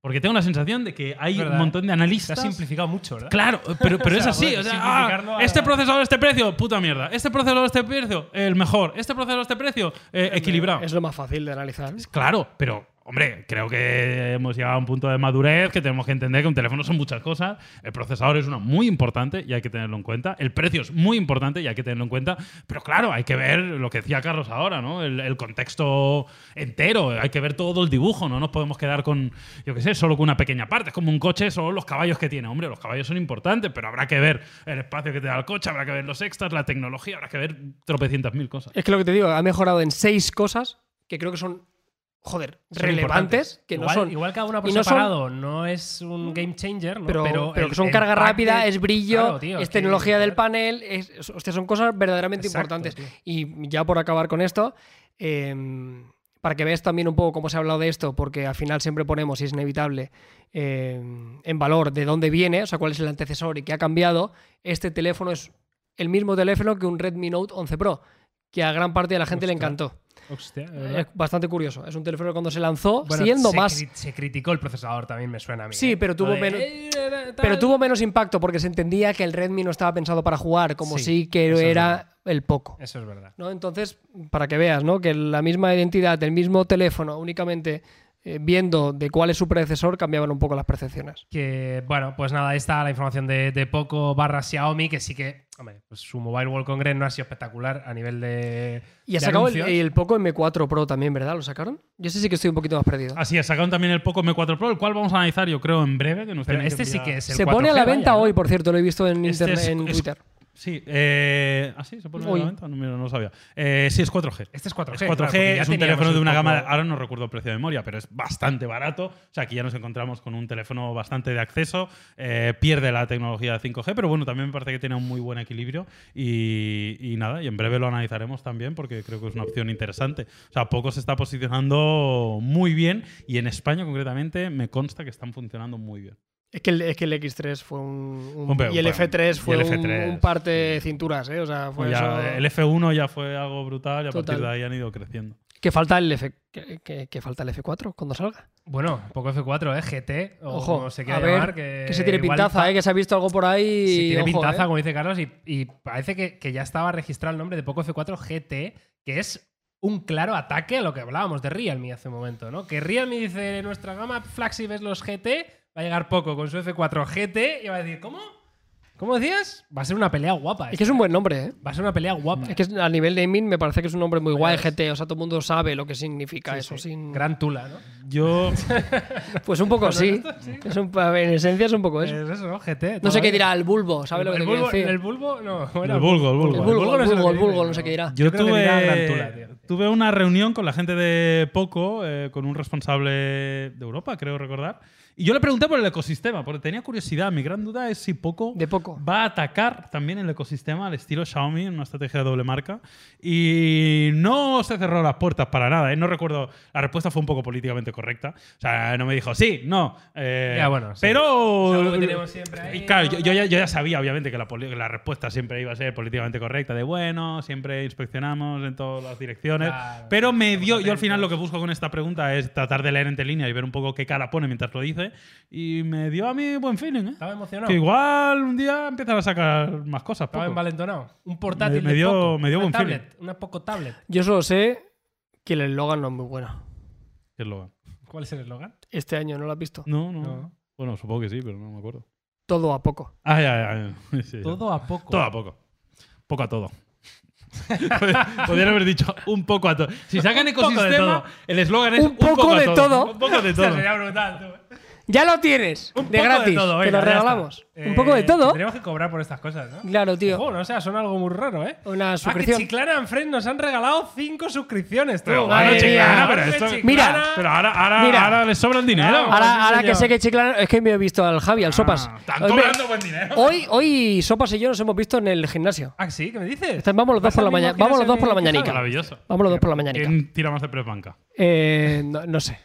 Porque tengo la sensación de que hay ¿Verdad? un montón de Se ha analistas. simplificado mucho, ¿verdad? Claro, pero, pero O es sea, así. joder, O sea, simplificarlo ah, a- este procesador, este precio, puta mierda. Este procesador, este precio, el mejor. Este procesador, este precio, eh, equilibrado. Es lo más fácil de analizar. Claro, pero, hombre, creo que hemos llegado a un punto de madurez que tenemos que entender que un teléfono son muchas cosas. El procesador es una muy importante y hay que tenerlo en cuenta. El precio es muy importante y hay que tenerlo en cuenta. Pero claro, hay que ver lo que decía Carlos ahora, ¿no? El, el contexto entero. Hay que ver todo el dibujo. No nos podemos quedar con, yo qué sé, solo con una pequeña parte. Es como un coche, solo los caballos que tiene. Hombre, los caballos son importantes, pero habrá que ver el espacio que te da el coche, habrá que ver los extras, la tecnología, habrá que ver tropecientas mil cosas. Es que lo que te digo, ha mejorado en seis cosas que creo que son, joder, Son relevantes, importantes. que igual, no son. Igual cada una por y no son- separado no es un game changer, ¿no? Pero, pero, el- que son el carga pack rápida, de- es brillo, Claro, tío, es que- tecnología del joder. panel, es, es- hostia, son cosas verdaderamente Exacto, importantes. tío. Y ya por acabar con esto, eh, para que veas también un poco cómo se ha hablado de esto, porque al final siempre ponemos, y es inevitable, eh, en valor de dónde viene, o sea, cuál es el antecesor y qué ha cambiado, este teléfono es el mismo teléfono que un Redmi Note once Pro, que a gran parte de la gente le Ostras. encantó. Hostia, de verdad. Es bastante curioso. Es un teléfono que cuando se lanzó, Bueno, siendo se más... cri- se criticó el procesador, también me suena a mí. Sí, ¿eh? pero Lo tuvo de, menos- "Eh, tal". Pero tuvo menos impacto porque se entendía que el Redmi no estaba pensado para jugar, como Sí, sí, que eso es era verdad. el Poco. Eso es verdad. ¿No? Entonces, para que veas, ¿no? Que la misma identidad, el mismo teléfono, únicamente eh, viendo de cuál es su predecesor, cambiaban un poco las percepciones. Que, bueno, pues nada, ahí está la información de, de Poco barra Xiaomi, que sí que, hombre, pues su Mobile World Congress no ha sido espectacular a nivel de. Y ha de sacado el, anuncios. el Poco eme cuatro Pro también, ¿verdad? ¿Lo sacaron? Yo sé sí que estoy un poquito más perdido. Así es, sacaron también el Poco eme cuatro Pro, el cual vamos a analizar, yo creo, en breve. Que nos Pero tienen este sí enviar- que es el Se pone a la cuatro G, venta vaya, ¿no? hoy, por cierto, lo he visto en, Este internet, es- en es- Twitter. Sí, eh, ¿ah, sí? ¿Se pone a Hoy. la venta? No, mira, no lo sabía. Eh, sí, es cuatro G. Este es cuatro G. Es cuatro G, claro, porque ya es un teníamos teléfono de el una gama, Poco- ahora no recuerdo el precio de memoria, pero es bastante barato. O sea, aquí ya nos encontramos con un teléfono bastante de acceso, eh, pierde la tecnología de cinco G, pero bueno, también me parece que tiene un muy buen equilibrio y, y nada, y en breve lo analizaremos también porque creo que es una opción interesante. O sea, Poco se está posicionando muy bien y en España concretamente me consta que están funcionando muy bien. Es que el, es que el equis tres fue un. un- Hombre, y el bueno, efe tres y fue el un, efe tres, un parte de cinturas, ¿eh? O sea, fue Ya, eso. el efe uno ya fue algo brutal y a Total. partir de ahí han ido creciendo. Que falta el F, que, que- que falta el efe cuatro cuando salga. Bueno, Poco efe cuatro, ¿eh? G T, o Ojo, como se quiera a ver, llamar. Que, que se tiene igual pintaza, pa- ¿eh? Que se ha visto algo por ahí. Sí, tiene ojo, pintaza, ¿eh? como dice Carlos, y, y parece que, que ya estaba registrado el nombre de Poco efe cuatro G T, que es un claro ataque a lo que hablábamos de Realme hace un momento, ¿no? Que Realme dice, nuestra gama flagship es los G T, va a llegar Poco con su efe cuatro G T y va a decir, ¿cómo? ¿Cómo decías? Va a ser una pelea guapa. Es que es un buen nombre, ¿eh? Va a ser una pelea guapa. Es que es- a nivel naming me parece que es un nombre muy guay, ves. G T. O sea, todo el mundo sabe lo que significa Sí, eso. sí. Sin... Gran tula, ¿no? Yo, Pues un poco sí. Es un- a ver, en esencia es un poco eso. Es eso, ¿no? G T. No sé qué todavía. dirá el bulbo, ¿sabes lo que el te quiero bulbo, decir? el bulbo, no. era el vulgo, el vulgo. El bulbo, no el sé lo bulbo, que el bulbo, dice, no sé qué dirá. Yo Yo creo que tuve, dirá gran tula, tío. tuve una reunión con la gente de Poco, eh, con un responsable de Europa, creo recordar. Y yo le pregunté por el ecosistema, porque tenía curiosidad. Mi gran duda es si Poco, De Poco. va a atacar también el ecosistema al estilo Xiaomi en una estrategia de doble marca. Y no se cerró las puertas para nada. ¿eh? No recuerdo, la respuesta fue un poco políticamente correcta. O sea, no me dijo sí, no. eh, Ya, bueno, sí. Pero. Es algo que tenemos siempre ahí, Y claro, ¿no? yo, yo ya, yo ya sabía, obviamente, que la, poli- que la respuesta siempre iba a ser políticamente correcta, de bueno, siempre inspeccionamos en todas las direcciones. Claro, pero me estamos dio, yo al atentos. final lo que busco con esta pregunta es tratar de leer entre líneas y ver un poco qué cara pone mientras lo dice. Y me dio a mí buen feeling, ¿eh? Estaba emocionado. Que igual un día empiezan a sacar más cosas. Estaba Poco. envalentonado. Un portátil Me- me de dio- Poco, me dio una buen feeling. tablet, una Poco tablet. Yo solo sé que el eslogan no es muy bueno. ¿Qué eslogan? ¿Cuál es el eslogan? Este año no lo has visto. No, no, No. Bueno, supongo que sí, pero no me acuerdo. Todo a poco. Ah, ya, ya. ya. Sí, Todo a poco. Todo a poco. Poco a todo. Podrían haber dicho un poco a todo. Si sacan Un poco de ecosistema, todo. el eslogan es Un poco a de todo. Un poco de Esto todo. sería brutal, tú. Ya lo tienes. Un de poco gratis. todo, Te venga, lo ya regalamos. está. Un poco de Eh, todo. Tenemos que cobrar por estas cosas, ¿no? Claro, tío. Ojo, no sé, son algo muy raro, ¿eh? Una Ah, que suscripción. Chiclana and Friends nos han regalado cinco suscripciones. tú. Pero Madre bueno, mía. Chiclana, pero Madre esto- Chiclana. Mira, Pero ahora, ahora, Mira. ahora les sobra el dinero. Claro. Ahora, sí, ahora que señor. sé que Chiclana. Es que me he visto al Javi, al Sopas. Ah, están Hoy, me- cobrando buen dinero. hoy, hoy Sopas y yo nos hemos visto en el gimnasio. Ah, sí, ¿qué me dices? Están- vamos los dos ¿Vas por la al mismo mañana. Vamos los dos por la gimnasio que mañanica. Maravilloso. Vamos los dos por la mañanica. ¿Quién tira más de press banca? Eh, no, no sé.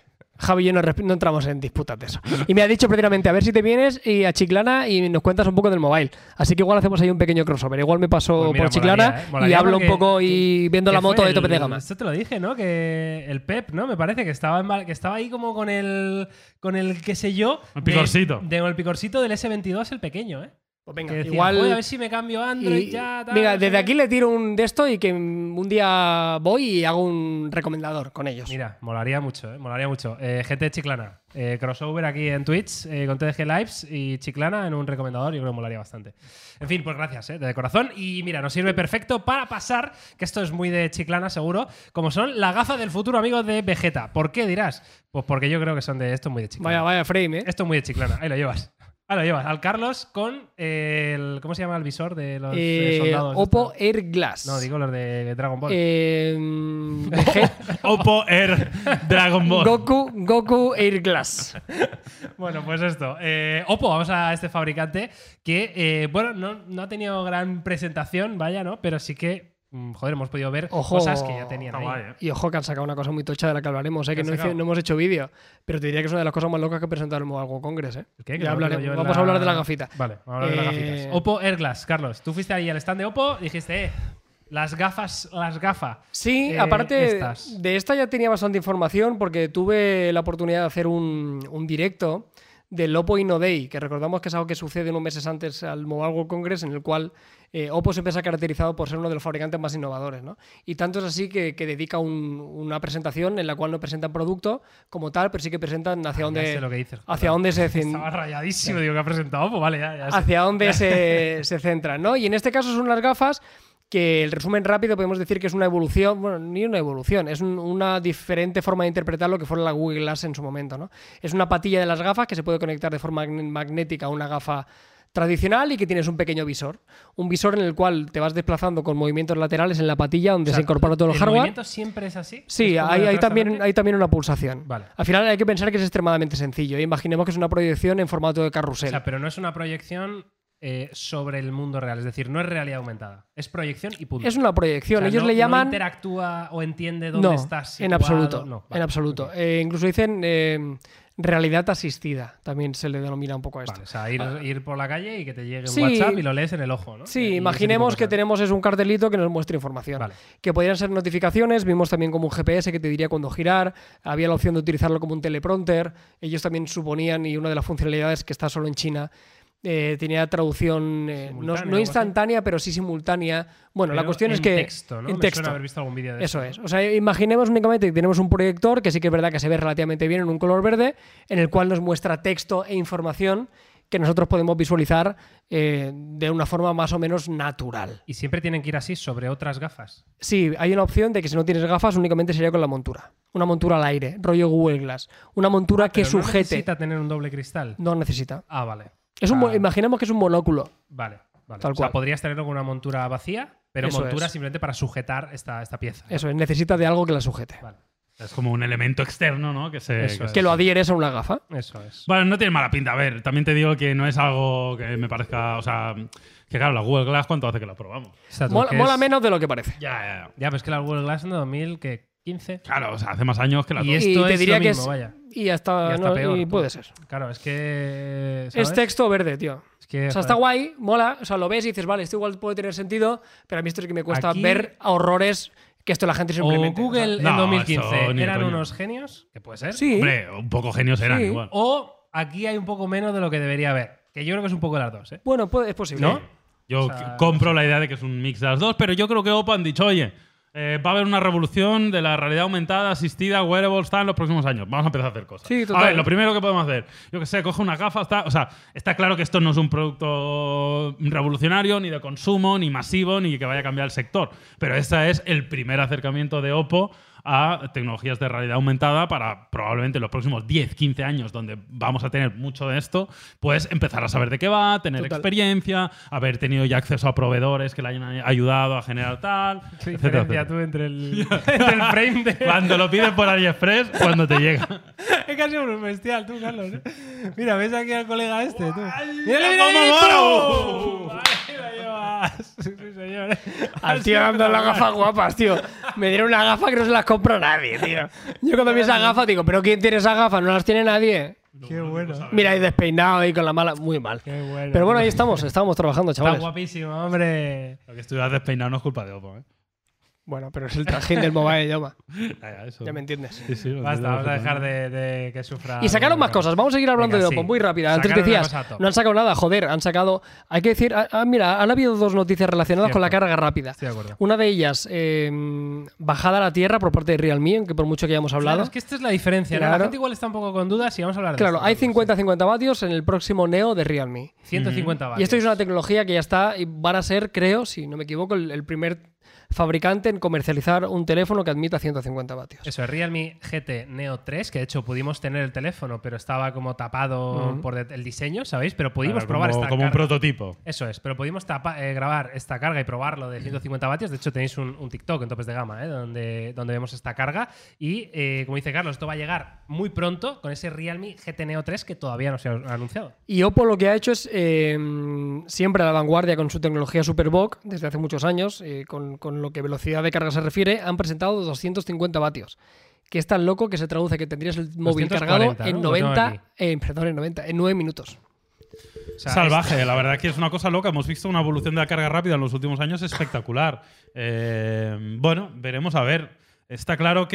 Javi y yo no, no entramos en disputas de eso. Y me ha dicho precisamente, a ver si te vienes y a Chiclana y nos cuentas un poco del mobile. Así que igual hacemos ahí un pequeño crossover. Igual me paso Pues mira, por Chiclana molaría, ¿eh? Molaría y hablo porque- un poco y viendo ¿Qué la moto fue de tope de el- gama. Esto te lo dije, ¿no? Que el Pep, ¿no? Me parece que estaba, en Val- que estaba ahí como con el, con el qué sé yo. El de- picorcito. De, el picorcito del ese veintidós, el pequeño, ¿eh? Pues venga, Que decía, igual... "Joder, a ver si me cambio a Android y- ya, tal, venga, no sé desde qué". aquí le tiro un de esto y que un día voy y hago un recomendador con ellos. Mira, molaría mucho, ¿eh? Molaría mucho. Eh, gente de Chiclana. Eh, crossover aquí en Twitch eh, con T D G Lives y Chiclana en un recomendador. Yo creo que molaría bastante. En fin, pues gracias, ¿eh? De corazón. Y mira, nos sirve perfecto para pasar, que esto es muy de Chiclana seguro, como son la gafa del futuro amigo de Vegeta. ¿Por qué dirás? Pues porque yo creo que son de esto es muy de Chiclana. Vaya, vaya frame, ¿eh? Esto es muy de Chiclana. Ahí lo llevas. Ahí lo llevas. Al Carlos con el... ¿Cómo se llama el visor de los eh, Eh, soldados? Oppo estos? Air Glass. No, digo los de Dragon Ball. Eh, Vege- Oppo Air Dragon Ball. Goku, Goku Air Glass. Bueno, pues esto. Eh, Oppo, vamos a este fabricante que, eh, bueno, no, no ha tenido gran presentación, vaya, ¿no? Pero sí que, mm, joder, hemos podido ver Ojo. cosas que ya tenían Está ahí. guay, ¿eh? Y ojo que han sacado una cosa muy tocha de la que hablaremos, ¿eh? ¿Qué Que han no, hice- sacado? no hemos hecho vídeo. Pero te diría que es una de las cosas más locas que presentaron en algo Congress, ¿eh? ¿El qué? Que Ya no lo hablaremos. tengo yo en Vamos la- a hablar de la gafita. Vale, vamos a hablar de las Eh, gafitas. Oppo Airglass, Carlos. Tú fuiste ahí al stand de Oppo y dijiste, eh, las gafas, las gafas. Sí, eh, aparte estas. de esta ya tenía bastante información porque tuve la oportunidad de hacer un, un directo del Oppo Inno Day, que recordamos que es algo que sucede unos meses antes al Mobile World Congress, en el cual eh, Oppo siempre se ha caracterizado por ser uno de los fabricantes más innovadores, ¿no? Y tanto es así que, que dedica un- una presentación en la cual no presentan producto como tal, pero sí que presentan hacia Ah, ya sé dónde, lo que dices. hacia dónde se cen- Estaba rayadísimo, digo, que ha presentado Oppo. Vale, ya, ya sé. hacia dónde se, se centran, ¿no? Y en este caso son unas gafas que el resumen rápido podemos decir que es una evolución, bueno, ni una evolución, es un- una diferente forma de interpretar lo que fue la Google Glass en su momento, ¿no? Es una patilla de las gafas que se puede conectar de forma magne- magnética a una gafa tradicional y que tienes un pequeño visor. Un visor en el cual te vas desplazando con movimientos laterales en la patilla donde O sea, se incorpora todo el, ¿el hardware. movimiento siempre es así? Sí, ¿Es como hay, de hay atrás también, hay también una pulsación. Vale. Al final hay que pensar que es extremadamente sencillo. Imaginemos que es una proyección en formato de O carrusel. sea, pero no es una proyección eh, sobre el mundo real. Es decir, no es realidad aumentada. Es proyección y punto. es una O proyección. sea, Ellos no- le no an interactúa o entiende dónde no, estás en situado. absoluto. No, en vale, absoluto. ok. Eh, incluso dicen eh, realidad asistida. También se le denomina un poco a esto. Vale, o sea, ir, ir por la calle y que te llegue un Sí. WhatsApp y lo lees en el ojo, ¿no? Sí, Y ese imaginemos tipo que de cosas. tenemos es un cartelito que nos muestra información. Vale. Que podrían ser notificaciones, vimos también como un G P S que te diría cuándo girar, había la opción de utilizarlo como un teleprompter, ellos también suponían, y una de las funcionalidades que está solo en China, eh, tenía traducción eh, no, Simultánea, no algo instantánea, pero sí simultánea. Bueno, la Pero cuestión es en que... texto, ¿no? En Me texto. suena haber visto algún vídeo de Eso esto, es. O sea, imaginemos únicamente que tenemos un proyector que sí que es verdad que se ve relativamente bien en un color verde, en el cual nos muestra texto e información que nosotros podemos visualizar eh, de una forma más o menos natural. Y siempre tienen que ir así sobre otras gafas. Sí, hay una opción de que si no tienes gafas únicamente sería con la montura. Una montura al aire, rollo Google Glass. Una montura que Ah, Pero no sujete. necesita tener un doble cristal. No necesita. Ah, vale. Es un, mo- Ah, imaginemos que es un monóculo. Vale, vale. Tal o sea, cual. podrías tenerlo con una montura vacía, pero Eso montura es. simplemente para sujetar esta, esta pieza. ¿no? Eso es, necesita de algo que la sujete. Vale. Es como un elemento externo, ¿no? Que se. Eso que es. se- Que lo adhieres a una gafa. Eso es. Bueno, no tiene mala pinta. A ver, también te digo que no es algo que me parezca. O sea, que claro, la Google Glass, ¿cuánto hace que la probamos? O sea, tú Mola, que mola es- menos de lo que parece. Ya, ya, ya. Ya, pero es que la Google Glass en dos mil quince. Claro, o sea, hace más años que la. Y to- esto y te es diría lo que mismo, es. vaya. Y hasta, Y hasta no, peor, y tú. puede ser. Claro, es que. ¿sabes? Es texto verde, tío. Es que, O sea, joder, está guay, mola, o sea, lo ves y dices, vale, esto igual puede tener sentido, pero a mí esto es que me cuesta Aquí- ver a horrores que esto la gente O simplemente... o sea, Google No, en dos mil eso quince ni de eran coña. unos genios, que puede ser. sí, Hombre, un poco genios eran Sí. igual. O aquí hay un poco menos de lo que debería haber. Que yo creo que es un poco de las dos, ¿eh? bueno, puede- es posible. ¿No? Yo O sea, compro la idea de que es un mix de las dos, pero yo creo que Oppo han dicho, oye, eh, va a haber una revolución de la realidad aumentada, asistida, wearables, tal, en los próximos años. Vamos a empezar a hacer cosas. Sí, A total. ver, lo primero que podemos hacer, yo que sé, coge una gafa, está, o sea, está claro que esto no es un producto revolucionario, ni de consumo, ni masivo, ni que vaya a cambiar el sector. Pero este es el primer acercamiento de Oppo a tecnologías de realidad aumentada para probablemente los próximos diez, quince años, donde vamos a tener mucho de esto, pues empezar a saber de qué va, tener Total. experiencia, haber tenido ya acceso a proveedores que le hayan ayudado a generar tal, ¿Qué etcétera, diferencia etcétera. tú entre el, entre el frame de. Cuando lo pides por AliExpress, cuando te llega. Es casi un bestial, tú, Carlos. ¿eh? Mira, ves aquí al colega este, tú. mira ¡Mira, cómo mira, moro! Ahí la llevas. Sí, señor. Al tío dando las gafas guapas, tío. Me dieron una gafa que no se las compra nadie, tío. Yo cuando vi esas gafas digo, ¿pero quién tiene esas gafas? No las tiene nadie. Qué bueno. Mira, ahí despeinado ahí con la mala. Muy mal. Qué bueno. Pero bueno, ahí estamos, estamos trabajando, Está chavales. guapísimo, hombre. Lo que estuvieras despeinado no es culpa de Oppo, ¿eh? Bueno, pero es el trajín del mobile idioma. Ya, ya, eso. Ya me entiendes. Sí, sí, lo Basta, entiendo vamos a dejar perfectamente. de, de que sufra. Y sacaron más algo. cosas. Vamos a seguir hablando Venga, de Oppo, sí. muy rápida. Antes Sacaron una decías, cosa top. no han sacado nada, joder, han sacado. Hay que decir, ah, ah, mira, han habido dos noticias relacionadas Cierto. con la carga rápida. Estoy de acuerdo. Una de ellas, eh, bajada a la tierra por parte de Realme, aunque por mucho que hayamos hablado. Claro, es que esta es la diferencia, ¿no? La Claro. gente igual está un poco con dudas y vamos a hablar de Claro, esto. hay cincuenta a cincuenta vatios en el próximo Neo de Realme. ciento cincuenta vatios. Y esto es una tecnología que ya está y van a ser, creo, si no me equivoco, el, el primer fabricante en comercializar un teléfono que admita ciento cincuenta vatios. Eso es Realme G T Neo tres, que de hecho pudimos tener el teléfono, pero estaba como tapado Ujú. por det- el diseño, ¿sabéis? Pero pudimos Claro, probar como, esta como un carga. prototipo. Eso es, pero pudimos tapa- eh, grabar esta carga y probarlo de ciento cincuenta vatios. De hecho, tenéis un, un TikTok en Topes de Gama, ¿eh? donde, donde vemos esta carga. Y eh, como dice Carlos, esto va a llegar muy pronto con ese Realme G T Neo tres que todavía no se ha anunciado. Y Oppo lo que ha hecho es eh, siempre a la vanguardia con su tecnología Superbook desde hace muchos años, eh, con, con lo que velocidad de carga se refiere, han presentado doscientos cincuenta vatios. Que es tan loco que se traduce que tendrías el móvil doscientos cargado cuarenta, en ¿no? Lo tengo noventa, aquí. eh, perdón, en noventa, en nueve minutos. O sea, Salvaje, la verdad que es una cosa loca. Hemos visto una evolución de la carga rápida en los últimos años espectacular. Eh, bueno, veremos a ver. Está claro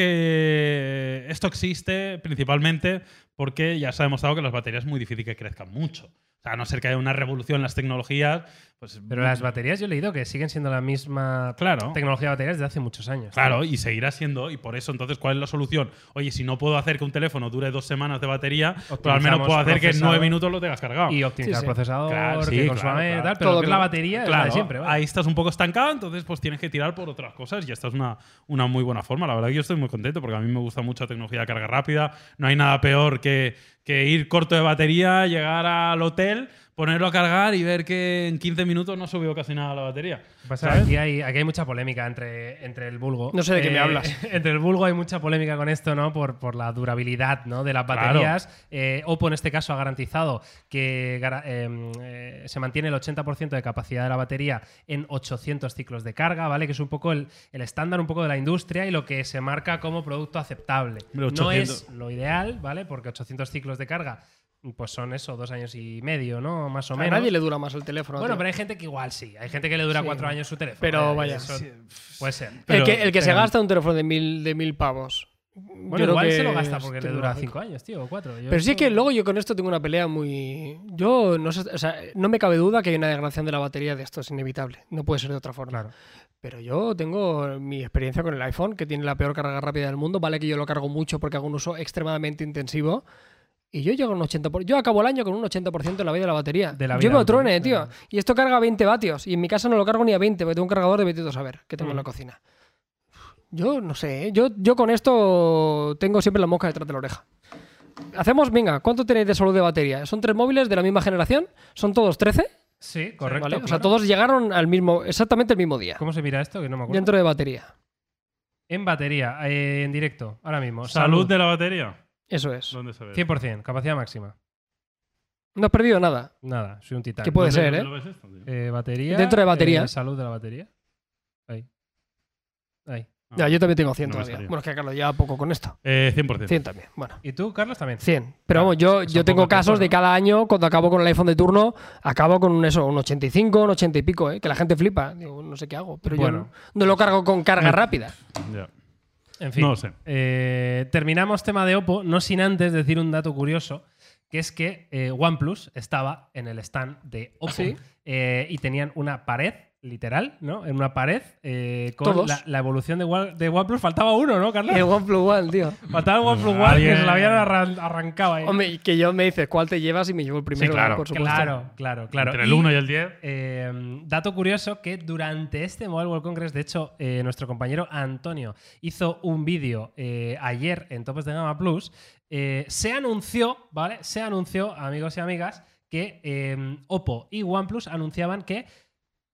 que esto existe principalmente porque ya se ha demostrado que las baterías es muy difícil que crezcan mucho. O sea, a no ser que haya una revolución en las tecnologías, pues... Pero las baterías yo he leído que siguen siendo la misma Claro. tecnología de baterías desde hace muchos años. Claro, y seguirá siendo, y por eso entonces, ¿cuál es la solución? Oye, si no puedo hacer que un teléfono dure dos semanas de batería, pero al menos puedo hacer que en procesador. nueve minutos lo tengas cargado. Y optimizar Sí, sí. procesador, Claro, sí, que claro, consuma menos, claro. tal, pero Todo lo que es la claro. batería es la Claro, de siempre. ¿vale? ahí estás un poco estancado, entonces pues tienes que tirar por otras cosas y esta es una, una muy buena forma. La verdad que yo estoy muy contento porque a mí me gusta mucho la tecnología de carga rápida. No hay nada peor que, que ir corto de batería, llegar al hotel, ponerlo a cargar y ver que en quince minutos no ha subido casi nada la batería. Pasa, ¿sabes? aquí, hay, aquí hay mucha polémica entre, entre el vulgo. No sé de qué me hablas. Entre el vulgo hay mucha polémica con esto, ¿no? Por, por la durabilidad, ¿no? de las Claro. baterías. Eh, Oppo en este caso ha garantizado que gara- eh, eh, se mantiene el ochenta por ciento de capacidad de la batería en ochocientos ciclos de carga, ¿vale? Que es un poco el, el estándar un poco de la industria y lo que se marca como producto aceptable. Hombre, No ochocientos. es lo ideal, ¿vale? Porque ochocientos ciclos de carga pues son eso, dos años y medio, ¿no? Más o A menos. nadie le dura más el teléfono. Bueno, tío. pero hay gente que igual sí. Hay gente que le dura Sí. cuatro años su teléfono. Pero Eh, vaya. eso Sí. puede ser. el pero- que, el que se pero- gasta un teléfono de mil, de mil pavos. Bueno, yo creo igual que se lo gasta es porque le dura tecnológico. cinco años, tío, o cuatro. Yo Pero sí es esto- que luego yo con esto tengo una pelea muy... Yo no sé, o sea, no me cabe duda que hay una degradación de la batería de esto, es inevitable. No puede ser de otra forma. Claro. Pero yo tengo mi experiencia con el iPhone, que tiene la peor carga rápida del mundo. Vale que yo lo cargo mucho porque hago un uso extremadamente intensivo. Y yo llego a un ochenta por ciento. Yo acabo el año con un ochenta por ciento de la vida de la batería. De la yo vida me útil, trone, sí. tío. Y esto carga veinte vatios. Y en mi casa no lo cargo ni a veinte, porque tengo un cargador de veintidós a ver, que tengo en la Mm. cocina. Yo no sé, ¿eh? yo, yo con esto tengo siempre la mosca detrás de la oreja. Hacemos, venga, ¿cuánto tenéis de salud de batería? ¿Son tres móviles de la misma generación? ¿Son todos trece? Sí, correcto. ¿Vale? O sea, claro. todos llegaron al mismo, exactamente el mismo día. ¿Cómo se mira esto? Que no me acuerdo. Dentro de batería. En batería, eh, en directo, ahora mismo. ¿Salud de la batería? Eso es. ¿Dónde se ve? cien por ciento, capacidad máxima. No has perdido nada. Nada, soy un titán. Que puede ¿Dónde- ser, ¿eh? ¿Lo ves esto, tío? Eh, batería. Dentro de batería. eh, salud de la batería. Ahí. Ahí. Ah, Ya, yo también tengo cien no me todavía. salía. Bueno, es que Carlos lleva poco con esto. Eh, cien por ciento. cien también. Bueno. ¿Y tú, Carlos, también? cien. Pero vamos, yo, son yo tengo pocos casos tiempos, de ¿no? cada año, cuando acabo con el iPhone de turno, acabo con un, eso, un ochenta y cinco, un ochenta y pico, ¿eh? Que la gente flipa. Digo, no sé qué hago. Pero Bueno. yo no, no lo cargo con carga rápida. Ya. En fin. No lo sé. Eh, terminamos tema de Oppo, no sin antes decir un dato curioso, que es que eh, OnePlus estaba en el stand de Oppo ¿Sí? eh, y tenían una pared, literal, ¿no? En una pared eh, con Todos. la, la evolución de, One- de OnePlus. Faltaba uno, ¿no, Carlos? El OnePlus One, tío. Faltaba el OnePlus Bueno, One que alguien- se lo habían arran- arrancado ahí. Hombre, y que yo me dices, ¿cuál te llevas? Y me llevo el primero, Sí, claro. por supuesto. Claro, claro, claro. Entre el Y, uno y el diez. eh, dato curioso que durante este Mobile World Congress, de hecho, eh, nuestro compañero Antonio hizo un vídeo eh, ayer en Topes de Gama Plus. eh, se anunció, ¿vale? Se anunció, amigos y amigas, que eh, Oppo y OnePlus anunciaban que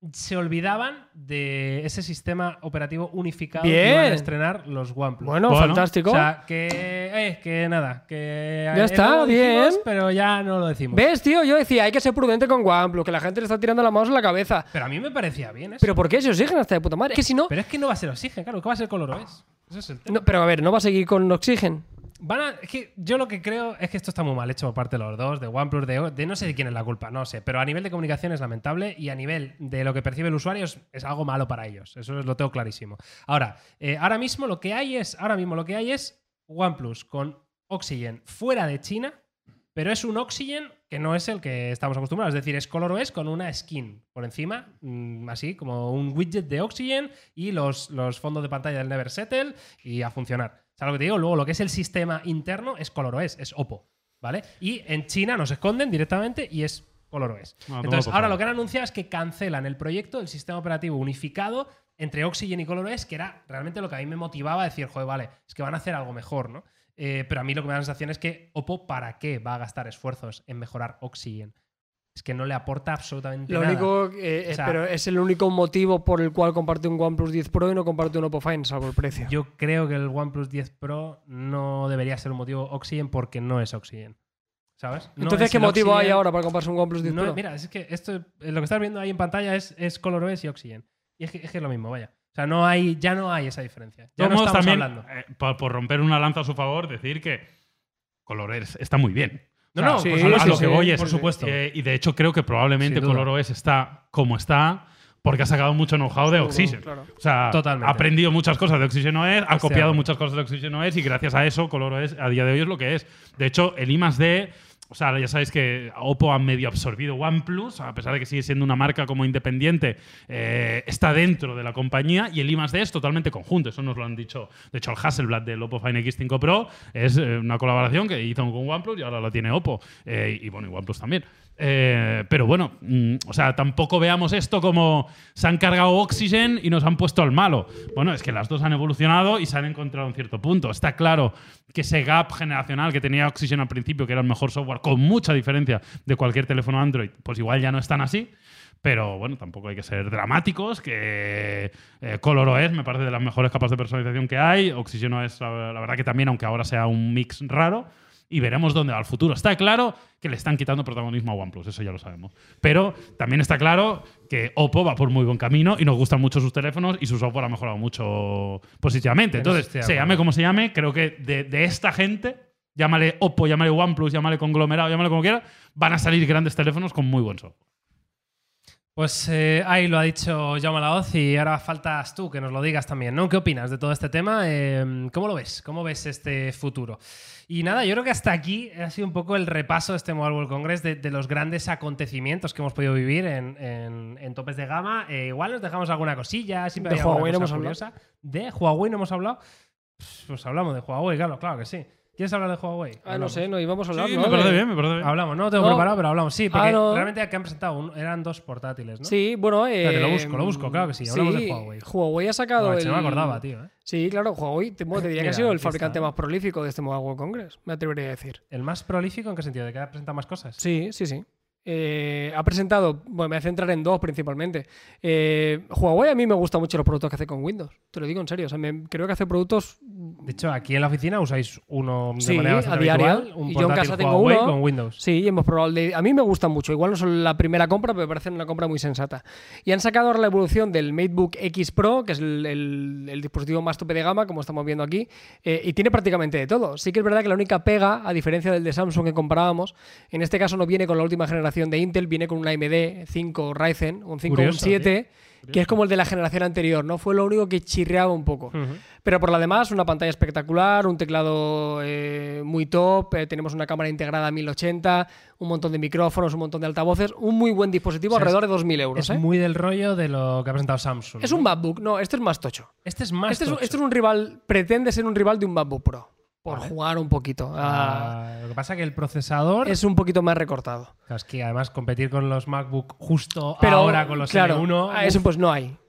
se olvidaban de ese sistema operativo unificado Bien. que iban a estrenar los OnePlus. Bueno, Bueno, fantástico. O sea, que, eh, que nada, que Ya está, lo bien. dijimos, pero ya no lo decimos. ¿Ves, tío? Yo decía, hay que ser prudente con OnePlus, que la gente le está tirando la mano en la cabeza. Pero a mí me parecía bien eso. ¿Pero por qué? Si Oxygen está de puta madre. Es que si no... Pero es que no va a ser Oxygen, claro, que va a ser ColorOS. Ese es el tema. no pero a ver, ¿no va a seguir con Oxygen? Van a, es que yo lo que creo es que esto está muy mal hecho por parte de los dos, de OnePlus, de, de no sé de quién es la culpa, no sé, pero a nivel de comunicación es lamentable y a nivel de lo que percibe el usuario es, es algo malo para ellos, eso lo tengo clarísimo. Ahora, eh, ahora mismo lo que hay es, ahora mismo lo que hay es OnePlus con Oxygen fuera de China, pero es un Oxygen que no es el que estamos acostumbrados, es decir, es ColorOS con una skin por encima, mmm, así como un widget de Oxygen y los, los fondos de pantalla del Never Settle y a funcionar. ¿Sabes lo que te digo? Luego lo que es el sistema interno es ColorOS, es Oppo, ¿vale? Y en China nos esconden directamente y es ColorOS. No, Entonces, no, ahora no. lo que han anunciado es que cancelan el proyecto del sistema operativo unificado entre Oxygen y ColorOS, que era realmente lo que a mí me motivaba a decir, joder, vale, es que van a hacer algo mejor, ¿no? Eh, pero a mí lo que me da la sensación es que Oppo, ¿para qué va a gastar esfuerzos en mejorar Oxygen? Es que no le aporta absolutamente Lo nada. único, eh, O sea, pero es el único motivo por el cual comparte un OnePlus diez Pro y no comparte un Oppo Find, salvo el precio. Yo creo que el OnePlus diez Pro no debería ser un motivo Oxygen porque no es Oxygen. ¿Sabes? No Entonces, es ¿qué el motivo Oxygen. hay ahora para comprarse un OnePlus diez No, Pro? mira, es que esto, eh, lo que estás viendo ahí en pantalla es, es ColorOS y Oxygen. Y es que, es que es lo mismo, vaya. O sea, no hay, ya no hay esa diferencia. Ya no Vamos estamos también, hablando. eh, por, por romper una lanza a su favor, decir que ColorOS está muy bien. No, O sea, no, sí, pues por a, a sí, lo sí, que voy es, por supuesto. eh, y de hecho creo que probablemente Sin duda. ColorOS está como está porque ha sacado mucho know-how de Oxygen. Claro. O sea, Totalmente. ha aprendido muchas cosas de Oxygen O S, ha Estoy de copiado acuerdo. muchas cosas de Oxygen O S y gracias a eso ColorOS a día de hoy es lo que es. De hecho, el I más D, o sea, ya sabéis que Oppo ha medio absorbido OnePlus, a pesar de que sigue siendo una marca como independiente, eh, está dentro de la compañía y el I más D es totalmente conjunto. Eso nos lo han dicho. De hecho, el Hasselblad del Oppo Find X cinco Pro es eh, una colaboración que hizo con OnePlus y ahora la tiene Oppo. Eh, y bueno, y OnePlus también. Eh, pero bueno, mm, o sea, tampoco veamos esto como se han cargado Oxygen y nos han puesto al malo. Bueno, es que las dos han evolucionado y se han encontrado en cierto punto. Está claro que ese gap generacional que tenía Oxygen al principio, que era el mejor software con mucha diferencia de cualquier teléfono Android, pues igual ya no están así. Pero bueno, tampoco hay que ser dramáticos, que eh, ColorOS me parece de las mejores capas de personalización que hay. Oxygen O S, la, la verdad que también, aunque ahora sea un mix raro. Y veremos dónde va el futuro. Está claro que le están quitando protagonismo a OnePlus, eso ya lo sabemos. Pero también está claro que Oppo va por muy buen camino y nos gustan mucho sus teléfonos y su software ha mejorado mucho positivamente. Pero Entonces, estoy de se acuerdo. llame como se llame, creo que de, de esta gente, llámale Oppo, llámale OnePlus, llámale conglomerado, llámale como quiera, van a salir grandes teléfonos con muy buen software. Pues eh, ahí lo ha dicho Jaume Laoz y ahora faltas tú que nos lo digas también, ¿no? ¿Qué opinas de todo este tema? Eh, ¿Cómo lo ves? ¿Cómo ves este futuro? Y nada, yo creo que hasta aquí ha sido un poco el repaso de este Mobile World Congress de, de los grandes acontecimientos que hemos podido vivir en, en, en topes de gama. Eh, igual nos dejamos alguna cosilla, siempre De hay alguna Huawei no cosa hemos curiosa. ¿De Huawei no hemos hablado? Pues hablamos de Huawei, claro, claro que sí. ¿Quieres hablar de Huawei? Ah, no Hablamos. sé, no íbamos a hablar, Sí, ¿no? me parece De- bien, me parece bien. Hablamos, no lo tengo No. preparado, pero hablamos. Sí, porque Ah, no. realmente que han presentado un- eran dos portátiles, ¿no? Sí, bueno. Eh, Espérate, lo busco, lo busco, claro que sí, hablamos de Huawei. Huawei ha sacado. Joder, el... se no me acordaba, tío. ¿eh? Sí, claro, Huawei te, bueno, te diría que Mira, ha sido el aquí fabricante está. más prolífico de este Mobile World Congress, me atrevería a decir. ¿El más prolífico en qué sentido? ¿De que ha presentado más cosas? Sí, sí, sí. Eh, ha presentado, bueno, me voy a centrar en dos principalmente. Eh, Huawei a mí me gustan mucho los productos que hace con Windows, te lo digo en serio. O sea, me- creo que hace productos. De hecho, aquí en la oficina usáis uno de Sí, manera a bastante diario. habitual, un Y yo en portátil casa tengo Huawei uno. con Windows. Sí, y hemos probado el de. A mí me gustan mucho. Igual no son la primera compra, pero me parecen una compra muy sensata. Y han sacado ahora la evolución del MateBook X Pro, que es el, el- el dispositivo más tope de gama, como estamos viendo aquí, eh, y tiene prácticamente de todo. Sí que es verdad que la única pega, a diferencia del de Samsung que comparábamos, en este caso no viene con la última generación de Intel, viene con un A M D cinco Ryzen, un cinco, un Curioso, siete, que es como el de la generación anterior, ¿no? Fue lo único que chirreaba un poco. Ujú. Pero por lo demás, una pantalla espectacular, un teclado eh, muy top, eh, tenemos una cámara integrada a mil ochenta, un montón de micrófonos, un montón de altavoces, un muy buen dispositivo, O sea, alrededor de dos mil euros. Es ¿eh? muy del rollo de lo que ha presentado Samsung. Es ¿no? un MacBook, no, este es más tocho. Este es más Este es, un- tocho. este es un rival, pretende ser un rival de un MacBook Pro, por Vale. jugar un poquito. Ah, Ah, lo que pasa es que el procesador es un poquito más recortado. Claro, es que además competir con los MacBook justo Pero ahora con los claro, M uno ah, eso uf, pues no hay.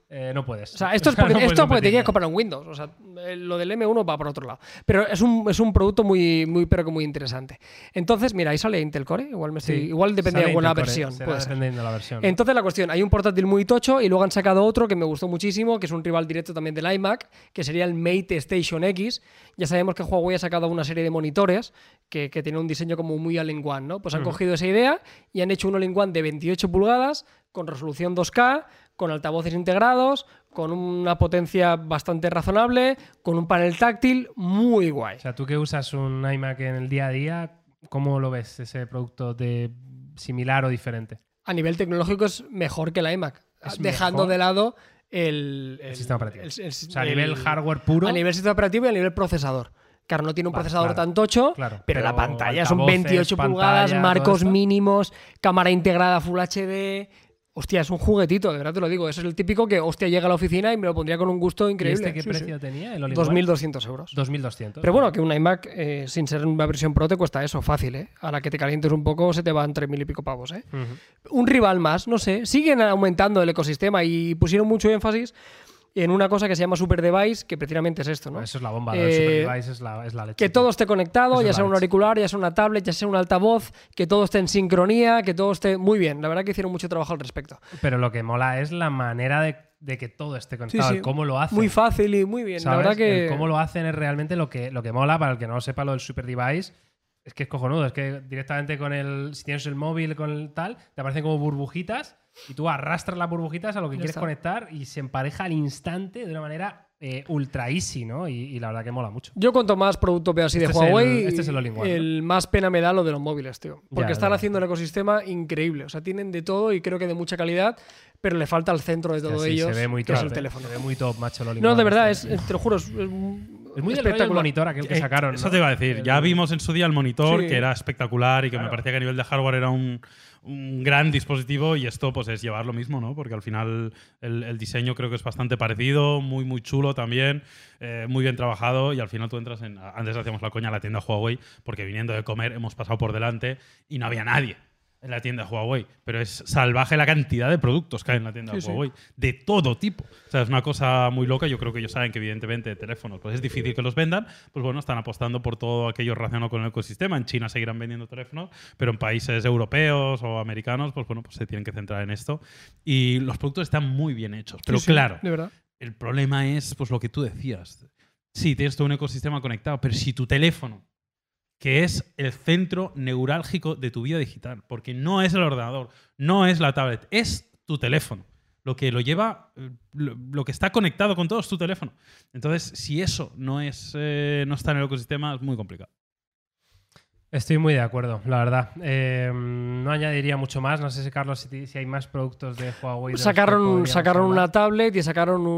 eh, no puedes. O sea, esto es porque, No puedes esto porque te competir. quieres comprar un Windows. O sea, lo del M uno va por otro lado. Pero es un, es un producto muy, muy, pero que muy interesante. Entonces, mira, ahí sale Intel Core. Igual, me estoy, Sí, igual depende de sale alguna Intel Core, versión. será Puede ser. dependiendo de la versión. Entonces la cuestión, hay un portátil muy tocho y luego han sacado otro que me gustó muchísimo, que es un rival directo también del iMac, que sería el Mate Station X. Ya sabemos que Huawei ha sacado una serie de monitores que, que tiene un diseño como muy all-in-one, ¿no? Pues han Ujú. cogido esa idea y han hecho un all-in-one de veintiocho pulgadas con resolución dos K, con altavoces integrados, con una potencia bastante razonable, con un panel táctil muy guay. O sea, tú que usas un iMac en el día a día, ¿cómo lo ves ese producto de similar o diferente? A nivel tecnológico es mejor que la iMac, ¿Es dejando mejor? de lado el, El sistema operativo. el- el- O sea, a el- nivel hardware puro. A nivel sistema operativo y a nivel procesador. Claro, no tiene un Vale, procesador claro, tan tocho, claro, pero, la pero pantalla son altavoces, veintiocho pulgadas, pantalla, marcos todo esto. mínimos, cámara integrada Full H D. Hostia, es un juguetito, de verdad te lo digo. Eso es el típico que, hostia, llega a la oficina y me lo pondría con un gusto ¿Y increíble. este qué Sí, precio sí. tenía? El All-in-One? dos mil doscientos euros. dos mil doscientos. Pero bueno, que un iMac, eh, sin ser una versión Pro, te cuesta eso, fácil, ¿eh? A la que te calientes un poco se te van tres mil y pico pavos, ¿eh? Ujú. Un rival más, no sé. Siguen aumentando el ecosistema y pusieron mucho énfasis en una cosa que se llama Super Device, que precisamente es esto, ¿no? Eso es la bomba. Eh, el Super Device es la, es la leche. Que tío. todo esté conectado, Eso ya es sea la un leche. auricular, ya sea una tablet, ya sea un altavoz, que todo esté en sincronía, que todo esté muy bien. La verdad que hicieron mucho trabajo al respecto. Pero lo que mola es la manera de, de que todo esté conectado, sí. el cómo lo hacen. Muy fácil y muy bien. ¿Sabes? La verdad que. El cómo lo hacen es realmente lo que, lo que mola. Para el que no sepa lo del Super Device, es que es cojonudo. Es que directamente con el. Si tienes el móvil con el tal, te aparecen como burbujitas y tú arrastras las burbujitas a lo que Ya quieres está. conectar y se empareja al instante de una manera eh, ultra easy, ¿no? Y, y la verdad que mola mucho. Yo cuanto más producto veo así Este de es el- Huawei, este es el all-in-one, el más pena me da lo de los móviles, tío. Porque Ya, están ya. haciendo un ecosistema increíble. O sea, tienen de todo y creo que de mucha calidad, pero le falta el centro de todo Sí, ellos, se ve muy que top, es el eh. teléfono. Se ve muy top, macho, el all-in-one No, de verdad, este. es, te lo juro, es, es Es muy del rollo del espectacular. monitor aquel que Eh, sacaron. Eso ¿no? te iba a decir. El- Ya vimos en su día el monitor, Sí. que era espectacular y que Claro. me parecía que a nivel de hardware era un, un gran dispositivo, y esto pues es llevar lo mismo, ¿no? Porque al final el, el diseño creo que es bastante parecido, muy muy chulo también, eh, muy bien trabajado, y al final tú entras en... Antes hacíamos la coña a la tienda Huawei, porque viniendo de comer hemos pasado por delante y no había nadie en la tienda Huawei, pero es salvaje la cantidad de productos que hay en la tienda Sí, sí. Huawei, de todo tipo. O sea, es una cosa muy loca. Yo creo que ellos saben que evidentemente teléfonos pues es difícil que los vendan, pues bueno, están apostando por todo aquello relacionado con el ecosistema. En China seguirán vendiendo teléfonos, pero en países europeos o americanos, pues bueno, pues se tienen que centrar en esto. Y los productos están muy bien hechos, pero Sí, sí, claro, de verdad. el problema es pues lo que tú decías. Sí, tienes todo un ecosistema conectado, pero si tu teléfono, que es el centro neurálgico de tu vida digital, porque no es el ordenador, no es la tablet, es tu teléfono. Lo que lo lleva, eh, lo, lo que está conectado con todo es tu teléfono. Entonces, si eso no, es, eh, no está en el ecosistema, es muy complicado. Estoy muy de acuerdo, la verdad. Eh, no añadiría mucho más. No sé si, Carlos, si, si hay más productos de Huawei. de los que Sacaron, podríamos sacaron hablar. una tablet y sacaron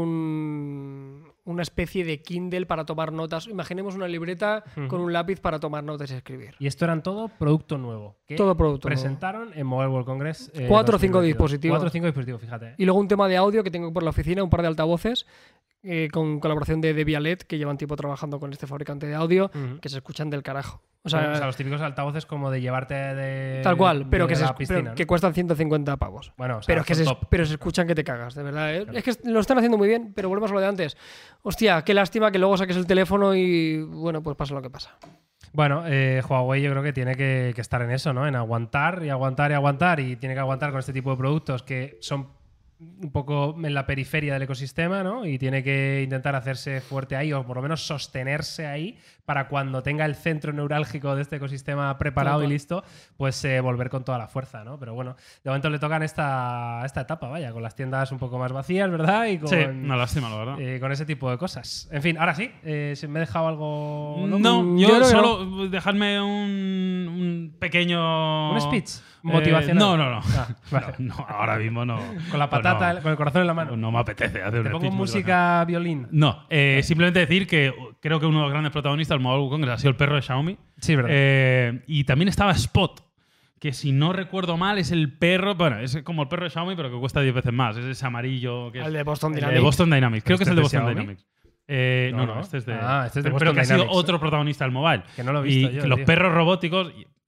un, una especie de Kindle para tomar notas. Imaginemos una libreta Ujú. con un lápiz para tomar notas y escribir. Y esto eran todo producto nuevo. Que Todo producto nuevo. presentaron en Mobile World Congress. eh, Cuatro o cinco dos mil veintidós. dispositivos. Cuatro o cinco dispositivos, fíjate. Y luego un tema de audio que tengo por la oficina, un par de altavoces eh, con colaboración de Debialet, que llevan tiempo trabajando con este fabricante de audio, Ujú. que se escuchan del carajo. O O sea, sea, los típicos altavoces como de llevarte de. tal cual, pero, de que, se, la escu- piscina, pero ¿no? que cuestan ciento cincuenta pavos. Bueno, o sea, Pero, que se, son top. pero se escuchan que te cagas, de verdad. ¿eh? Claro. Es que lo están haciendo muy bien, pero volvemos a lo de antes. Hostia, qué lástima que luego saques el teléfono y, bueno, pues pasa lo que pasa. Bueno, eh, Huawei yo creo que tiene que, que estar en eso, ¿no? En aguantar y aguantar y aguantar. Y tiene que aguantar con este tipo de productos que son un poco en la periferia del ecosistema, ¿no? Y tiene que intentar hacerse fuerte ahí, o por lo menos sostenerse ahí, para cuando tenga el centro neurálgico de este ecosistema preparado Tal y cual. listo, pues eh, volver con toda la fuerza, ¿no? Pero bueno, de momento le tocan esta, esta etapa, vaya, con las tiendas un poco más vacías, ¿verdad? Y con, Sí, una lástima, la verdad. eh, con ese tipo de cosas. En fin, ahora sí, eh, ¿se me he dejado algo loco? No, Mm, yo, yo creo que solo dejadme un, un pequeño... ¿Un speech Eh, motivacional? no, no, no. Ah, vale. no. no, ahora mismo no. Con la Pues patata, no. con el corazón en la mano. No me apetece hacer Te un pongo speech música violín. No, eh, simplemente decir que creo que uno de los grandes protagonistas del Mobile World Congress ha sido el perro de Xiaomi. Sí, verdad. Eh, y también estaba Spot, que si no recuerdo mal es el perro, bueno, es como el perro de Xiaomi, pero que cuesta diez veces más. Es ese amarillo que es El de Boston el de Dynamics. Boston Dynamics. Creo que es el de ¿Este es Boston de Dynamics. Eh, no, No, no, no. este es de. Ah, este es de pero, Boston pero que ha sido Dynamics. otro protagonista del mobile. Que no lo he visto y yo, que los tío. perros robóticos.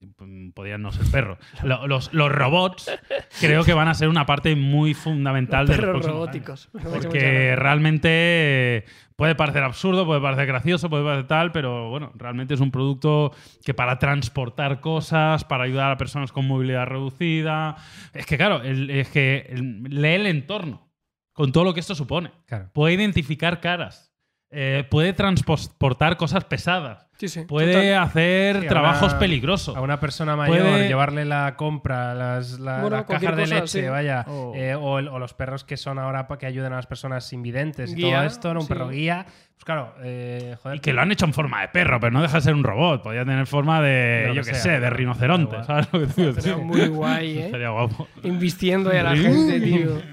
podrían no ser perros. Lo- Los, los robots creo que van a ser una parte muy fundamental de los Perros próximos robóticos. Me años. ha hecho mucha Porque gracia. realmente eh, puede parecer absurdo, puede parecer gracioso, puede parecer tal, pero bueno, realmente es un producto que para transportar cosas, para ayudar a personas con movilidad reducida. Es que, claro, el- es que el- lee el entorno con todo lo que esto supone. Claro. Puede identificar caras. eh, puede transportar cosas pesadas. Sí, sí. Puede total. hacer Sí, a trabajos una- peligrosos. A una persona mayor, Puede- llevarle la compra, las, la- Bueno, las cualquier cajas de cosa, leche, sí. vaya, O- eh, o, el- o los perros que son ahora para que ayuden a las personas invidentes y todo Guía, esto, ¿no? Un sí. perro guía. Pues claro, eh, joder. Y que lo han hecho en forma de perro, pero no deja de ser un robot. Podría tener forma de, Lo yo que qué sea, sé, de da rinoceronte. igual. ¿Sabes lo que te digo? Sería muy guay, ¿eh? Sería guapo. Invistiendo ahí a la gente, tío.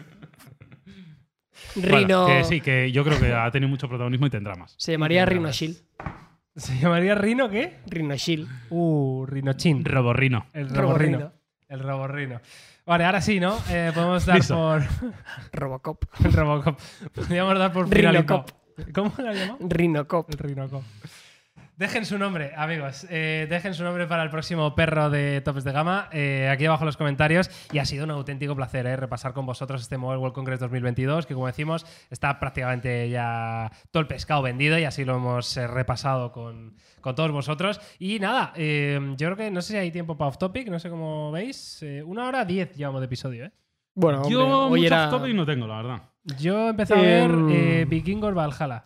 Rino. Bueno, que sí, que yo creo que ha tenido mucho protagonismo y tendrá más. Se llamaría Rhino Shield. ¿Se llamaría Rino qué? Rhino Shield. Uh, Rinochin. Roborrino. El Roborrino. roborrino. El roborrino. Vale, ahora sí, ¿no? Eh, podemos dar Listo. por Robocop. el Robocop. Podríamos dar por Rinocop. finalizado. ¿Cómo lo has llamado? Rhinocop. El Rinocop. Dejen su nombre, amigos. Eh, dejen su nombre para el próximo perro de Topes de Gama. Eh, aquí abajo en los comentarios. Y ha sido un auténtico placer eh, repasar con vosotros este Mobile World Congress dos mil veintidós, que como decimos, está prácticamente ya todo el pescado vendido y así lo hemos eh, repasado con, con todos vosotros. Y nada, eh, yo creo que no sé si hay tiempo para off topic, no sé cómo veis. Eh, una hora diez llevamos de episodio, ¿eh? Bueno, hombre, Yo hoy mucho era... off-topic no tengo, la verdad. Yo empecé a ver Em, eh, Vikingos Valhalla.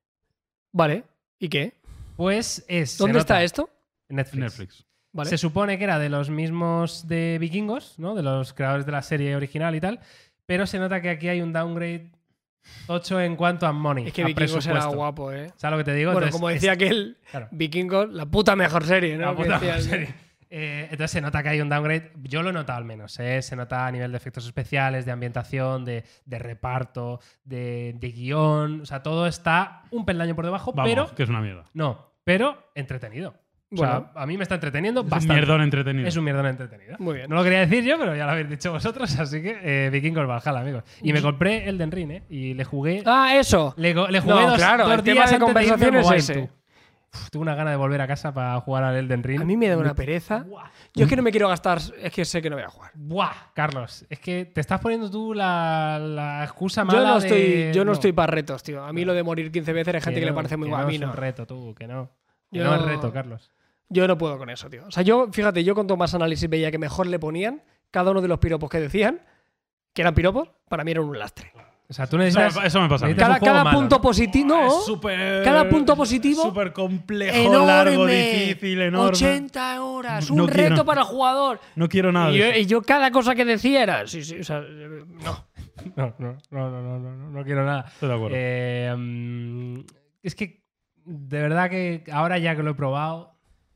Vale. ¿Y qué? Pues es. se ¿Dónde nota- está esto? En Netflix. Netflix. Vale. Se supone que era de los mismos de Vikingos, ¿no? De los creadores de la serie original y tal. Pero se nota que aquí hay un downgrade ocho en cuanto a money. Es que a Vikingos era presupuesto. guapo, ¿eh? ¿Sabes lo que te digo? Bueno, Entonces, como es- decía aquel, claro, Vikingos, la puta mejor serie, ¿no? la Que puta decía el- serie. Eh, entonces se nota que hay un downgrade. Yo lo he notado al menos. ¿eh? Se nota a nivel de efectos especiales, de ambientación, de, de reparto, de, de guión. O sea, todo está un peldaño por debajo, Vamos, pero que es una mierda. no, pero entretenido. O sea, Bueno. a mí me está entreteniendo Es un bastante. mierdón entretenido. Es un mierdón entretenido. Muy bien. No lo quería decir yo, pero ya lo habéis dicho vosotros, así que eh, Vikingos Valhalla, amigos. Y me compré Elden Ring, ¿eh? Y le jugué. Ah, eso. Le, go- le jugué No, dos, claro, dos el tema días de antes de irme conversación a es Mobile, ese. tú. Uf, tuve una gana de volver a casa para jugar al Elden Ring. A mí me da una pereza. Yo es que no me quiero gastar, es que sé que no voy a jugar. Buah, Carlos, es que te estás poniendo tú la, la excusa Yo mala no estoy, de- yo no estoy para retos, tío. A mí lo de morir quince veces hay gente que, le no, parece muy que guay. no A mí es no. un reto, tú, que no. Que Yo- no es reto, Carlos. Yo no puedo con eso, tío. O sea, yo, fíjate, yo cuanto más análisis veía que mejor le ponían cada uno de los piropos que decían, que eran piropos, para mí eran un lastre. O sea, tú Eso necesitas. me, eso me pasa a mí. necesitas Cada, un juego cada malo, punto ¿no? positivo. No, Es súper. Cada punto positivo, Súper complejo, enorme. largo, difícil, enorme. ochenta horas, un No reto quiero. para el jugador. No quiero nada Y de yo, eso. y yo cada cosa que decía era. Sí, sí, o sea, eh, no. No, no, no, no, no, no, no, no quiero nada. Estoy de acuerdo. Eh, mm, es que de verdad que ahora ya que lo he probado,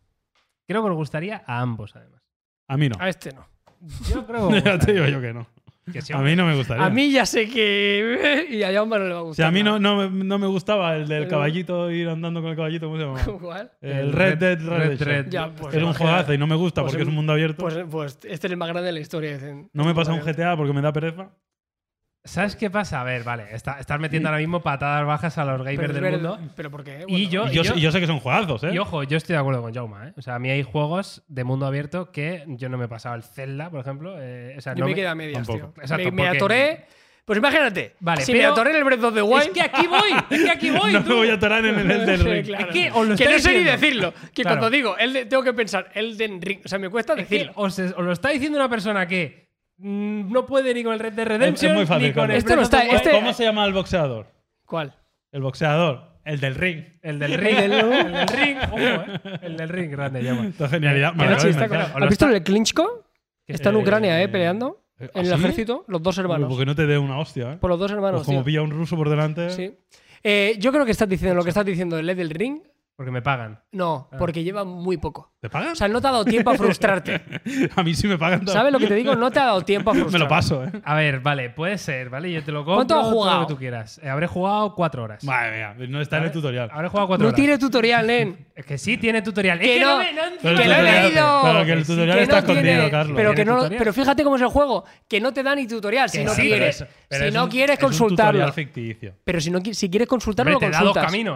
creo que os gustaría a ambos, además. A mí no. A este no. Yo creo que os Ya te digo gustaría. yo que no. Que sí, A mí no me gustaría. A mí ya sé que. Y a Jaume no le va a O gustar. sea, a mí no, nada. no, me- no me gustaba el del Pero- caballito, ir andando con el caballito, ¿cómo se llama? Igual. El Red Dead Redemption. Red- Ya, pues, Es un imagínate. juegazo y no me gusta Pues porque en- es un mundo abierto. Pues, pues este es el más grande de la historia, dicen. No me pasa un G T A porque me da pereza. ¿Sabes qué pasa? A ver, vale, está- estás metiendo ahora mismo patadas bajas a los gamers Pero, es del verdad- mundo. ¿Pero por qué? Y yo- Y yo, sé- y yo sé que son juegazos, ¿eh? Y ojo, yo estoy de acuerdo con Jauma, ¿eh? O sea, a mí hay juegos de mundo abierto que yo no me he pasado. El Zelda, por ejemplo. eh, o sea, Yo no me me- quedé a medias, tampoco. tío. Exacto, me, me porque- atoré. Pues imagínate. Vale, si me pero- atoré en el Breath of the Wild. Es que aquí voy, es que aquí voy. no tú. me voy a atorar en el Elden Sí, Ring. claro. Es que os lo Que estoy no sé ni diciendo. decirlo. Que Claro. cuando digo, Elden- tengo que pensar Elden Ring. O sea, me cuesta Es que decirlo. os, os lo está diciendo una persona que mm, no puede ni con el Red Dead Redemption Es- es muy fácil, ni con el Carlos. Esto no Breath of the está- Wild. este- ¿Cómo se llama el boxeador? ¿Cuál? El boxeador. El del ring. El del ring, el, el del ring, ojo, ¿eh? El del ring, grande, llama. Esta genialidad. me Que la no, acabo Sí, de está inventar. con- ¿Has visto el Klitschko? Que Está en Eh, Ucrania, ¿eh? Peleando. eh, En el ¿ah, sí? ejército. Los dos hermanos. Porque no te dé una hostia, ¿eh? Por los dos hermanos. Pues como tío. pilla un ruso por delante. Sí. Eh, yo creo que estás diciendo lo que estás diciendo del Elden Ring. Porque me pagan. No, porque lleva muy poco. ¿Te pagan? O sea, no te ha dado tiempo a frustrarte. A mí sí me pagan. todo. ¿Sabes lo que te digo? No te ha dado tiempo a Me frustrarte. lo paso, ¿eh? A ver, vale, puede ser, ¿vale? Yo te lo compro. ¿Cuánto has todo jugado? lo que tú quieras. Eh, habré jugado cuatro horas. Madre mía, no está en el ¿Vale? tutorial. Habré jugado cuatro No horas. tiene tutorial, nen. Es que sí tiene tutorial. Que es que no- me, no Pero el que lo he tutorial- leído. Claro, que el Que sí, tutorial Que está no escondido, tiene- Carlos. Pero, que ¿Tiene no, tutorial? pero fíjate cómo es el juego. Que no te da ni tutorial si Que no sí, quieres. pero Pero si es no un- quieres es un consultarlo. tutorial ficticio. Pero si, no, qui- si quieres consultarlo, Hombre, lo te da dos consultas. caminos.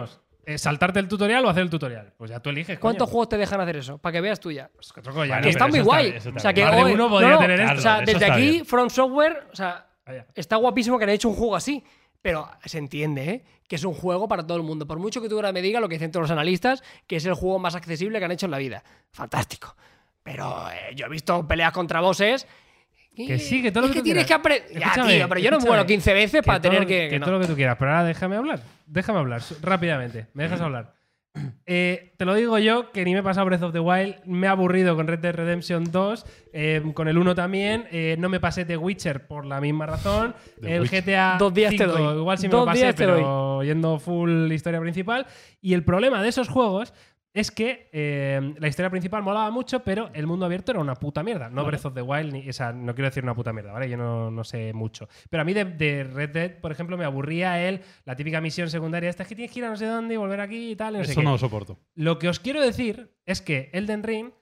eh, saltarte el tutorial o hacer el tutorial. Pues ya tú eliges. ¿Cuántos coño. juegos te dejan hacer eso? Para que veas tú ya. Pues que troco ya, Bueno, Que ¿no? está pero muy eso está guay. bien, eso está O sea, que bien. Más de hoy- uno podría tener o esto. sea, Eso desde está aquí, bien. From Software, o sea, Vaya. está guapísimo que han hecho un juego así. Pero se entiende, ¿eh? Que es un juego para todo el mundo. Por mucho que tú ahora me digas lo que dicen todos los analistas, que es el juego más accesible que han hecho en la vida. Fantástico. Pero eh, yo he visto peleas contra bosses. y- Que sí, que todo lo es que que tú tienes quieras. que aprender. Ya, Escúchame, tío, pero yo no me escúchame. muero quince veces para todo- tener que. Que que no. todo lo que tú quieras. Pero ahora déjame hablar. Déjame hablar su- rápidamente. ¿Me dejas hablar? Eh, te lo digo yo, que ni me he pasado Breath of the Wild. Me he aburrido con Red Dead Redemption dos. eh, con el uno también. eh, no me pasé The Witcher por la misma razón. The el Witcher. G T A Dos días te cinco, doy. igual sí me Dos lo pasé, días te pero yendo full historia principal. Y el problema de esos juegos es que eh, la historia principal molaba mucho, pero el mundo abierto era una puta mierda. No Breath of the Wild, ni, o sea, no quiero decir una puta mierda, ¿vale? Yo no, no sé mucho. Pero a mí de, de Red Dead, por ejemplo, me aburría él, la típica misión secundaria, esta es que tienes que ir a no sé dónde y volver aquí y tal, y no sé Eso qué. no lo soporto. Lo que os quiero decir es que Elden Ring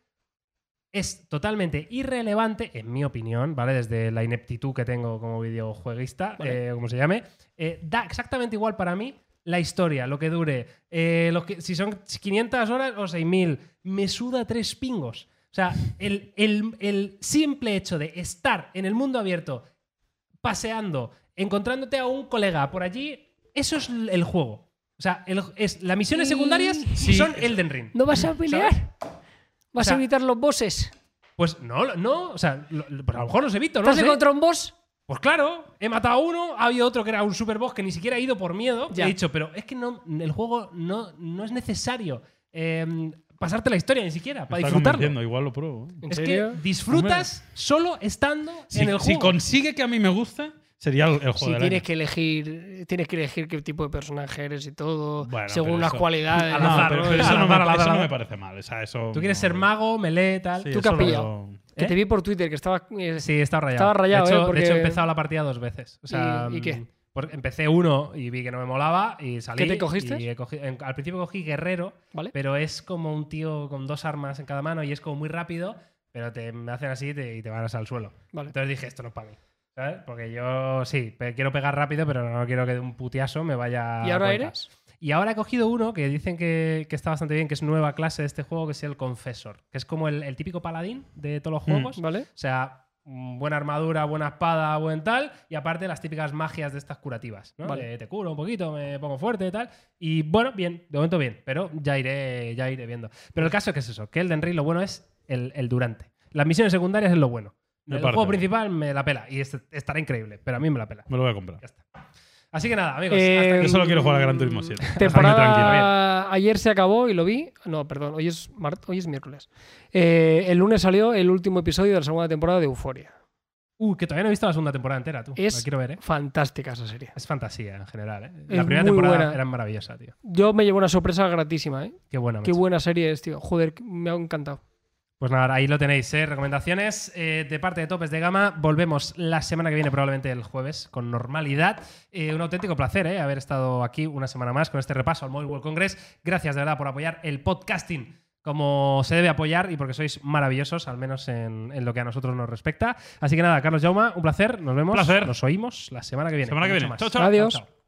es totalmente irrelevante, en mi opinión, ¿vale? Desde la ineptitud que tengo como videojueguista, Vale. eh, como se llame, eh, da exactamente igual para mí la historia, lo que dure, eh, lo que, si son quinientas horas o seis mil, me suda tres pingos. O sea, el, el- el simple hecho de estar en el mundo abierto, paseando, encontrándote a un colega por allí, eso es el juego. O sea, el- es, las misiones Y- secundarias Sí. son Elden Ring. ¿No vas a pelear? ¿Vas O sea, a evitar los bosses? Pues no, no, o sea, lo- lo- pues a lo mejor los evito, ¿Te ¿no? has sé. encontrado un boss? Pues claro, he matado a uno, había otro que era un super boss que ni siquiera he ido por miedo. Ya. He dicho, pero es que no, el juego no, no es necesario eh, pasarte la historia ni siquiera Me para está disfrutarlo. convenciendo, igual lo pruebo. ¿eh? ¿En Es serio? que disfrutas solo estando Si, en el si juego. consigue que a mí me guste, sería el, el juego Si del tienes año. que elegir, tienes que elegir qué tipo de personaje eres y todo, Bueno, según pero las eso- cualidades. Al No, azar, pero ¿no? eso, Al no me, azar, al eso azar. no me parece mal. O sea, eso Tú quieres no- ser mago, melee, tal. Sí, ¿Tú qué eso has lo pillado? veo- Que ¿Eh? te vi por Twitter que estaba. eh, Sí, estaba rayado. Estaba rayado, de hecho, ¿eh? Porque- de hecho, he empezado la partida dos veces. O sea, ¿Y- y qué? mm, por- empecé uno y vi que no me molaba y salí. ¿Qué te cogiste? y he cogi- en- al principio cogí guerrero, ¿Vale? pero es como un tío con dos armas en cada mano y es como muy rápido, pero te me hacen así y te, y te van al suelo. Vale. Entonces dije, esto no es para mí. ¿Sabes? Porque yo sí, pe- quiero pegar rápido, pero no quiero que de un putiazo me vaya. ¿Y ahora a cuenta. eres? Y ahora he cogido uno que dicen que, que está bastante bien, que es nueva clase de este juego, que es el Confessor, que es como el, el típico paladín de todos los Mm. juegos. ¿Vale? O sea, mm, buena armadura, buena espada, buen tal, y aparte las típicas magias de estas curativas, ¿no? Vale. De, te curo un poquito, me pongo fuerte y tal. Y bueno, bien, de momento bien, pero ya iré, ya iré viendo. Pero el caso es que es eso, que Elden Ring lo bueno es el, el durante. Las misiones secundarias es lo bueno. Me El parece juego bien. principal me la pela y este- estará increíble, pero a mí me la pela. Me lo voy a comprar. Ya está. Así que nada, amigos. Eh, hasta aquí. Yo solo quiero jugar a Gran Turismo siete. Dejadme Temporada tranquilo. ayer se acabó y lo vi. No, perdón, hoy es, mar- hoy es miércoles. Eh, el lunes salió el último episodio de la segunda temporada de Euphoria. Uh, que todavía no he visto la segunda temporada entera, tú. Es La quiero ver, ¿eh? fantástica esa serie. Es fantasía en general, ¿eh? Es La primera muy temporada buena. era maravillosa, tío. Yo me llevo una sorpresa gratísima, ¿eh? Qué buena. Qué macho. buena serie es, tío. Joder, me ha encantado. Pues nada, ahí lo tenéis, ¿eh? Recomendaciones eh, de parte de Topes de Gama. Volvemos la semana que viene, probablemente el jueves, con normalidad. Eh, un auténtico placer, ¿eh? Haber estado aquí una semana más con este repaso al Mobile World Congress. Gracias de verdad por apoyar el podcasting como se debe apoyar y porque sois maravillosos, al menos en, en lo que a nosotros nos respecta. Así que nada, Carlos Jauma, un placer. Nos vemos. Placer. Nos oímos la semana que viene. Semana que Mucho viene. más. Chao, chao. Adiós. Chao, chao.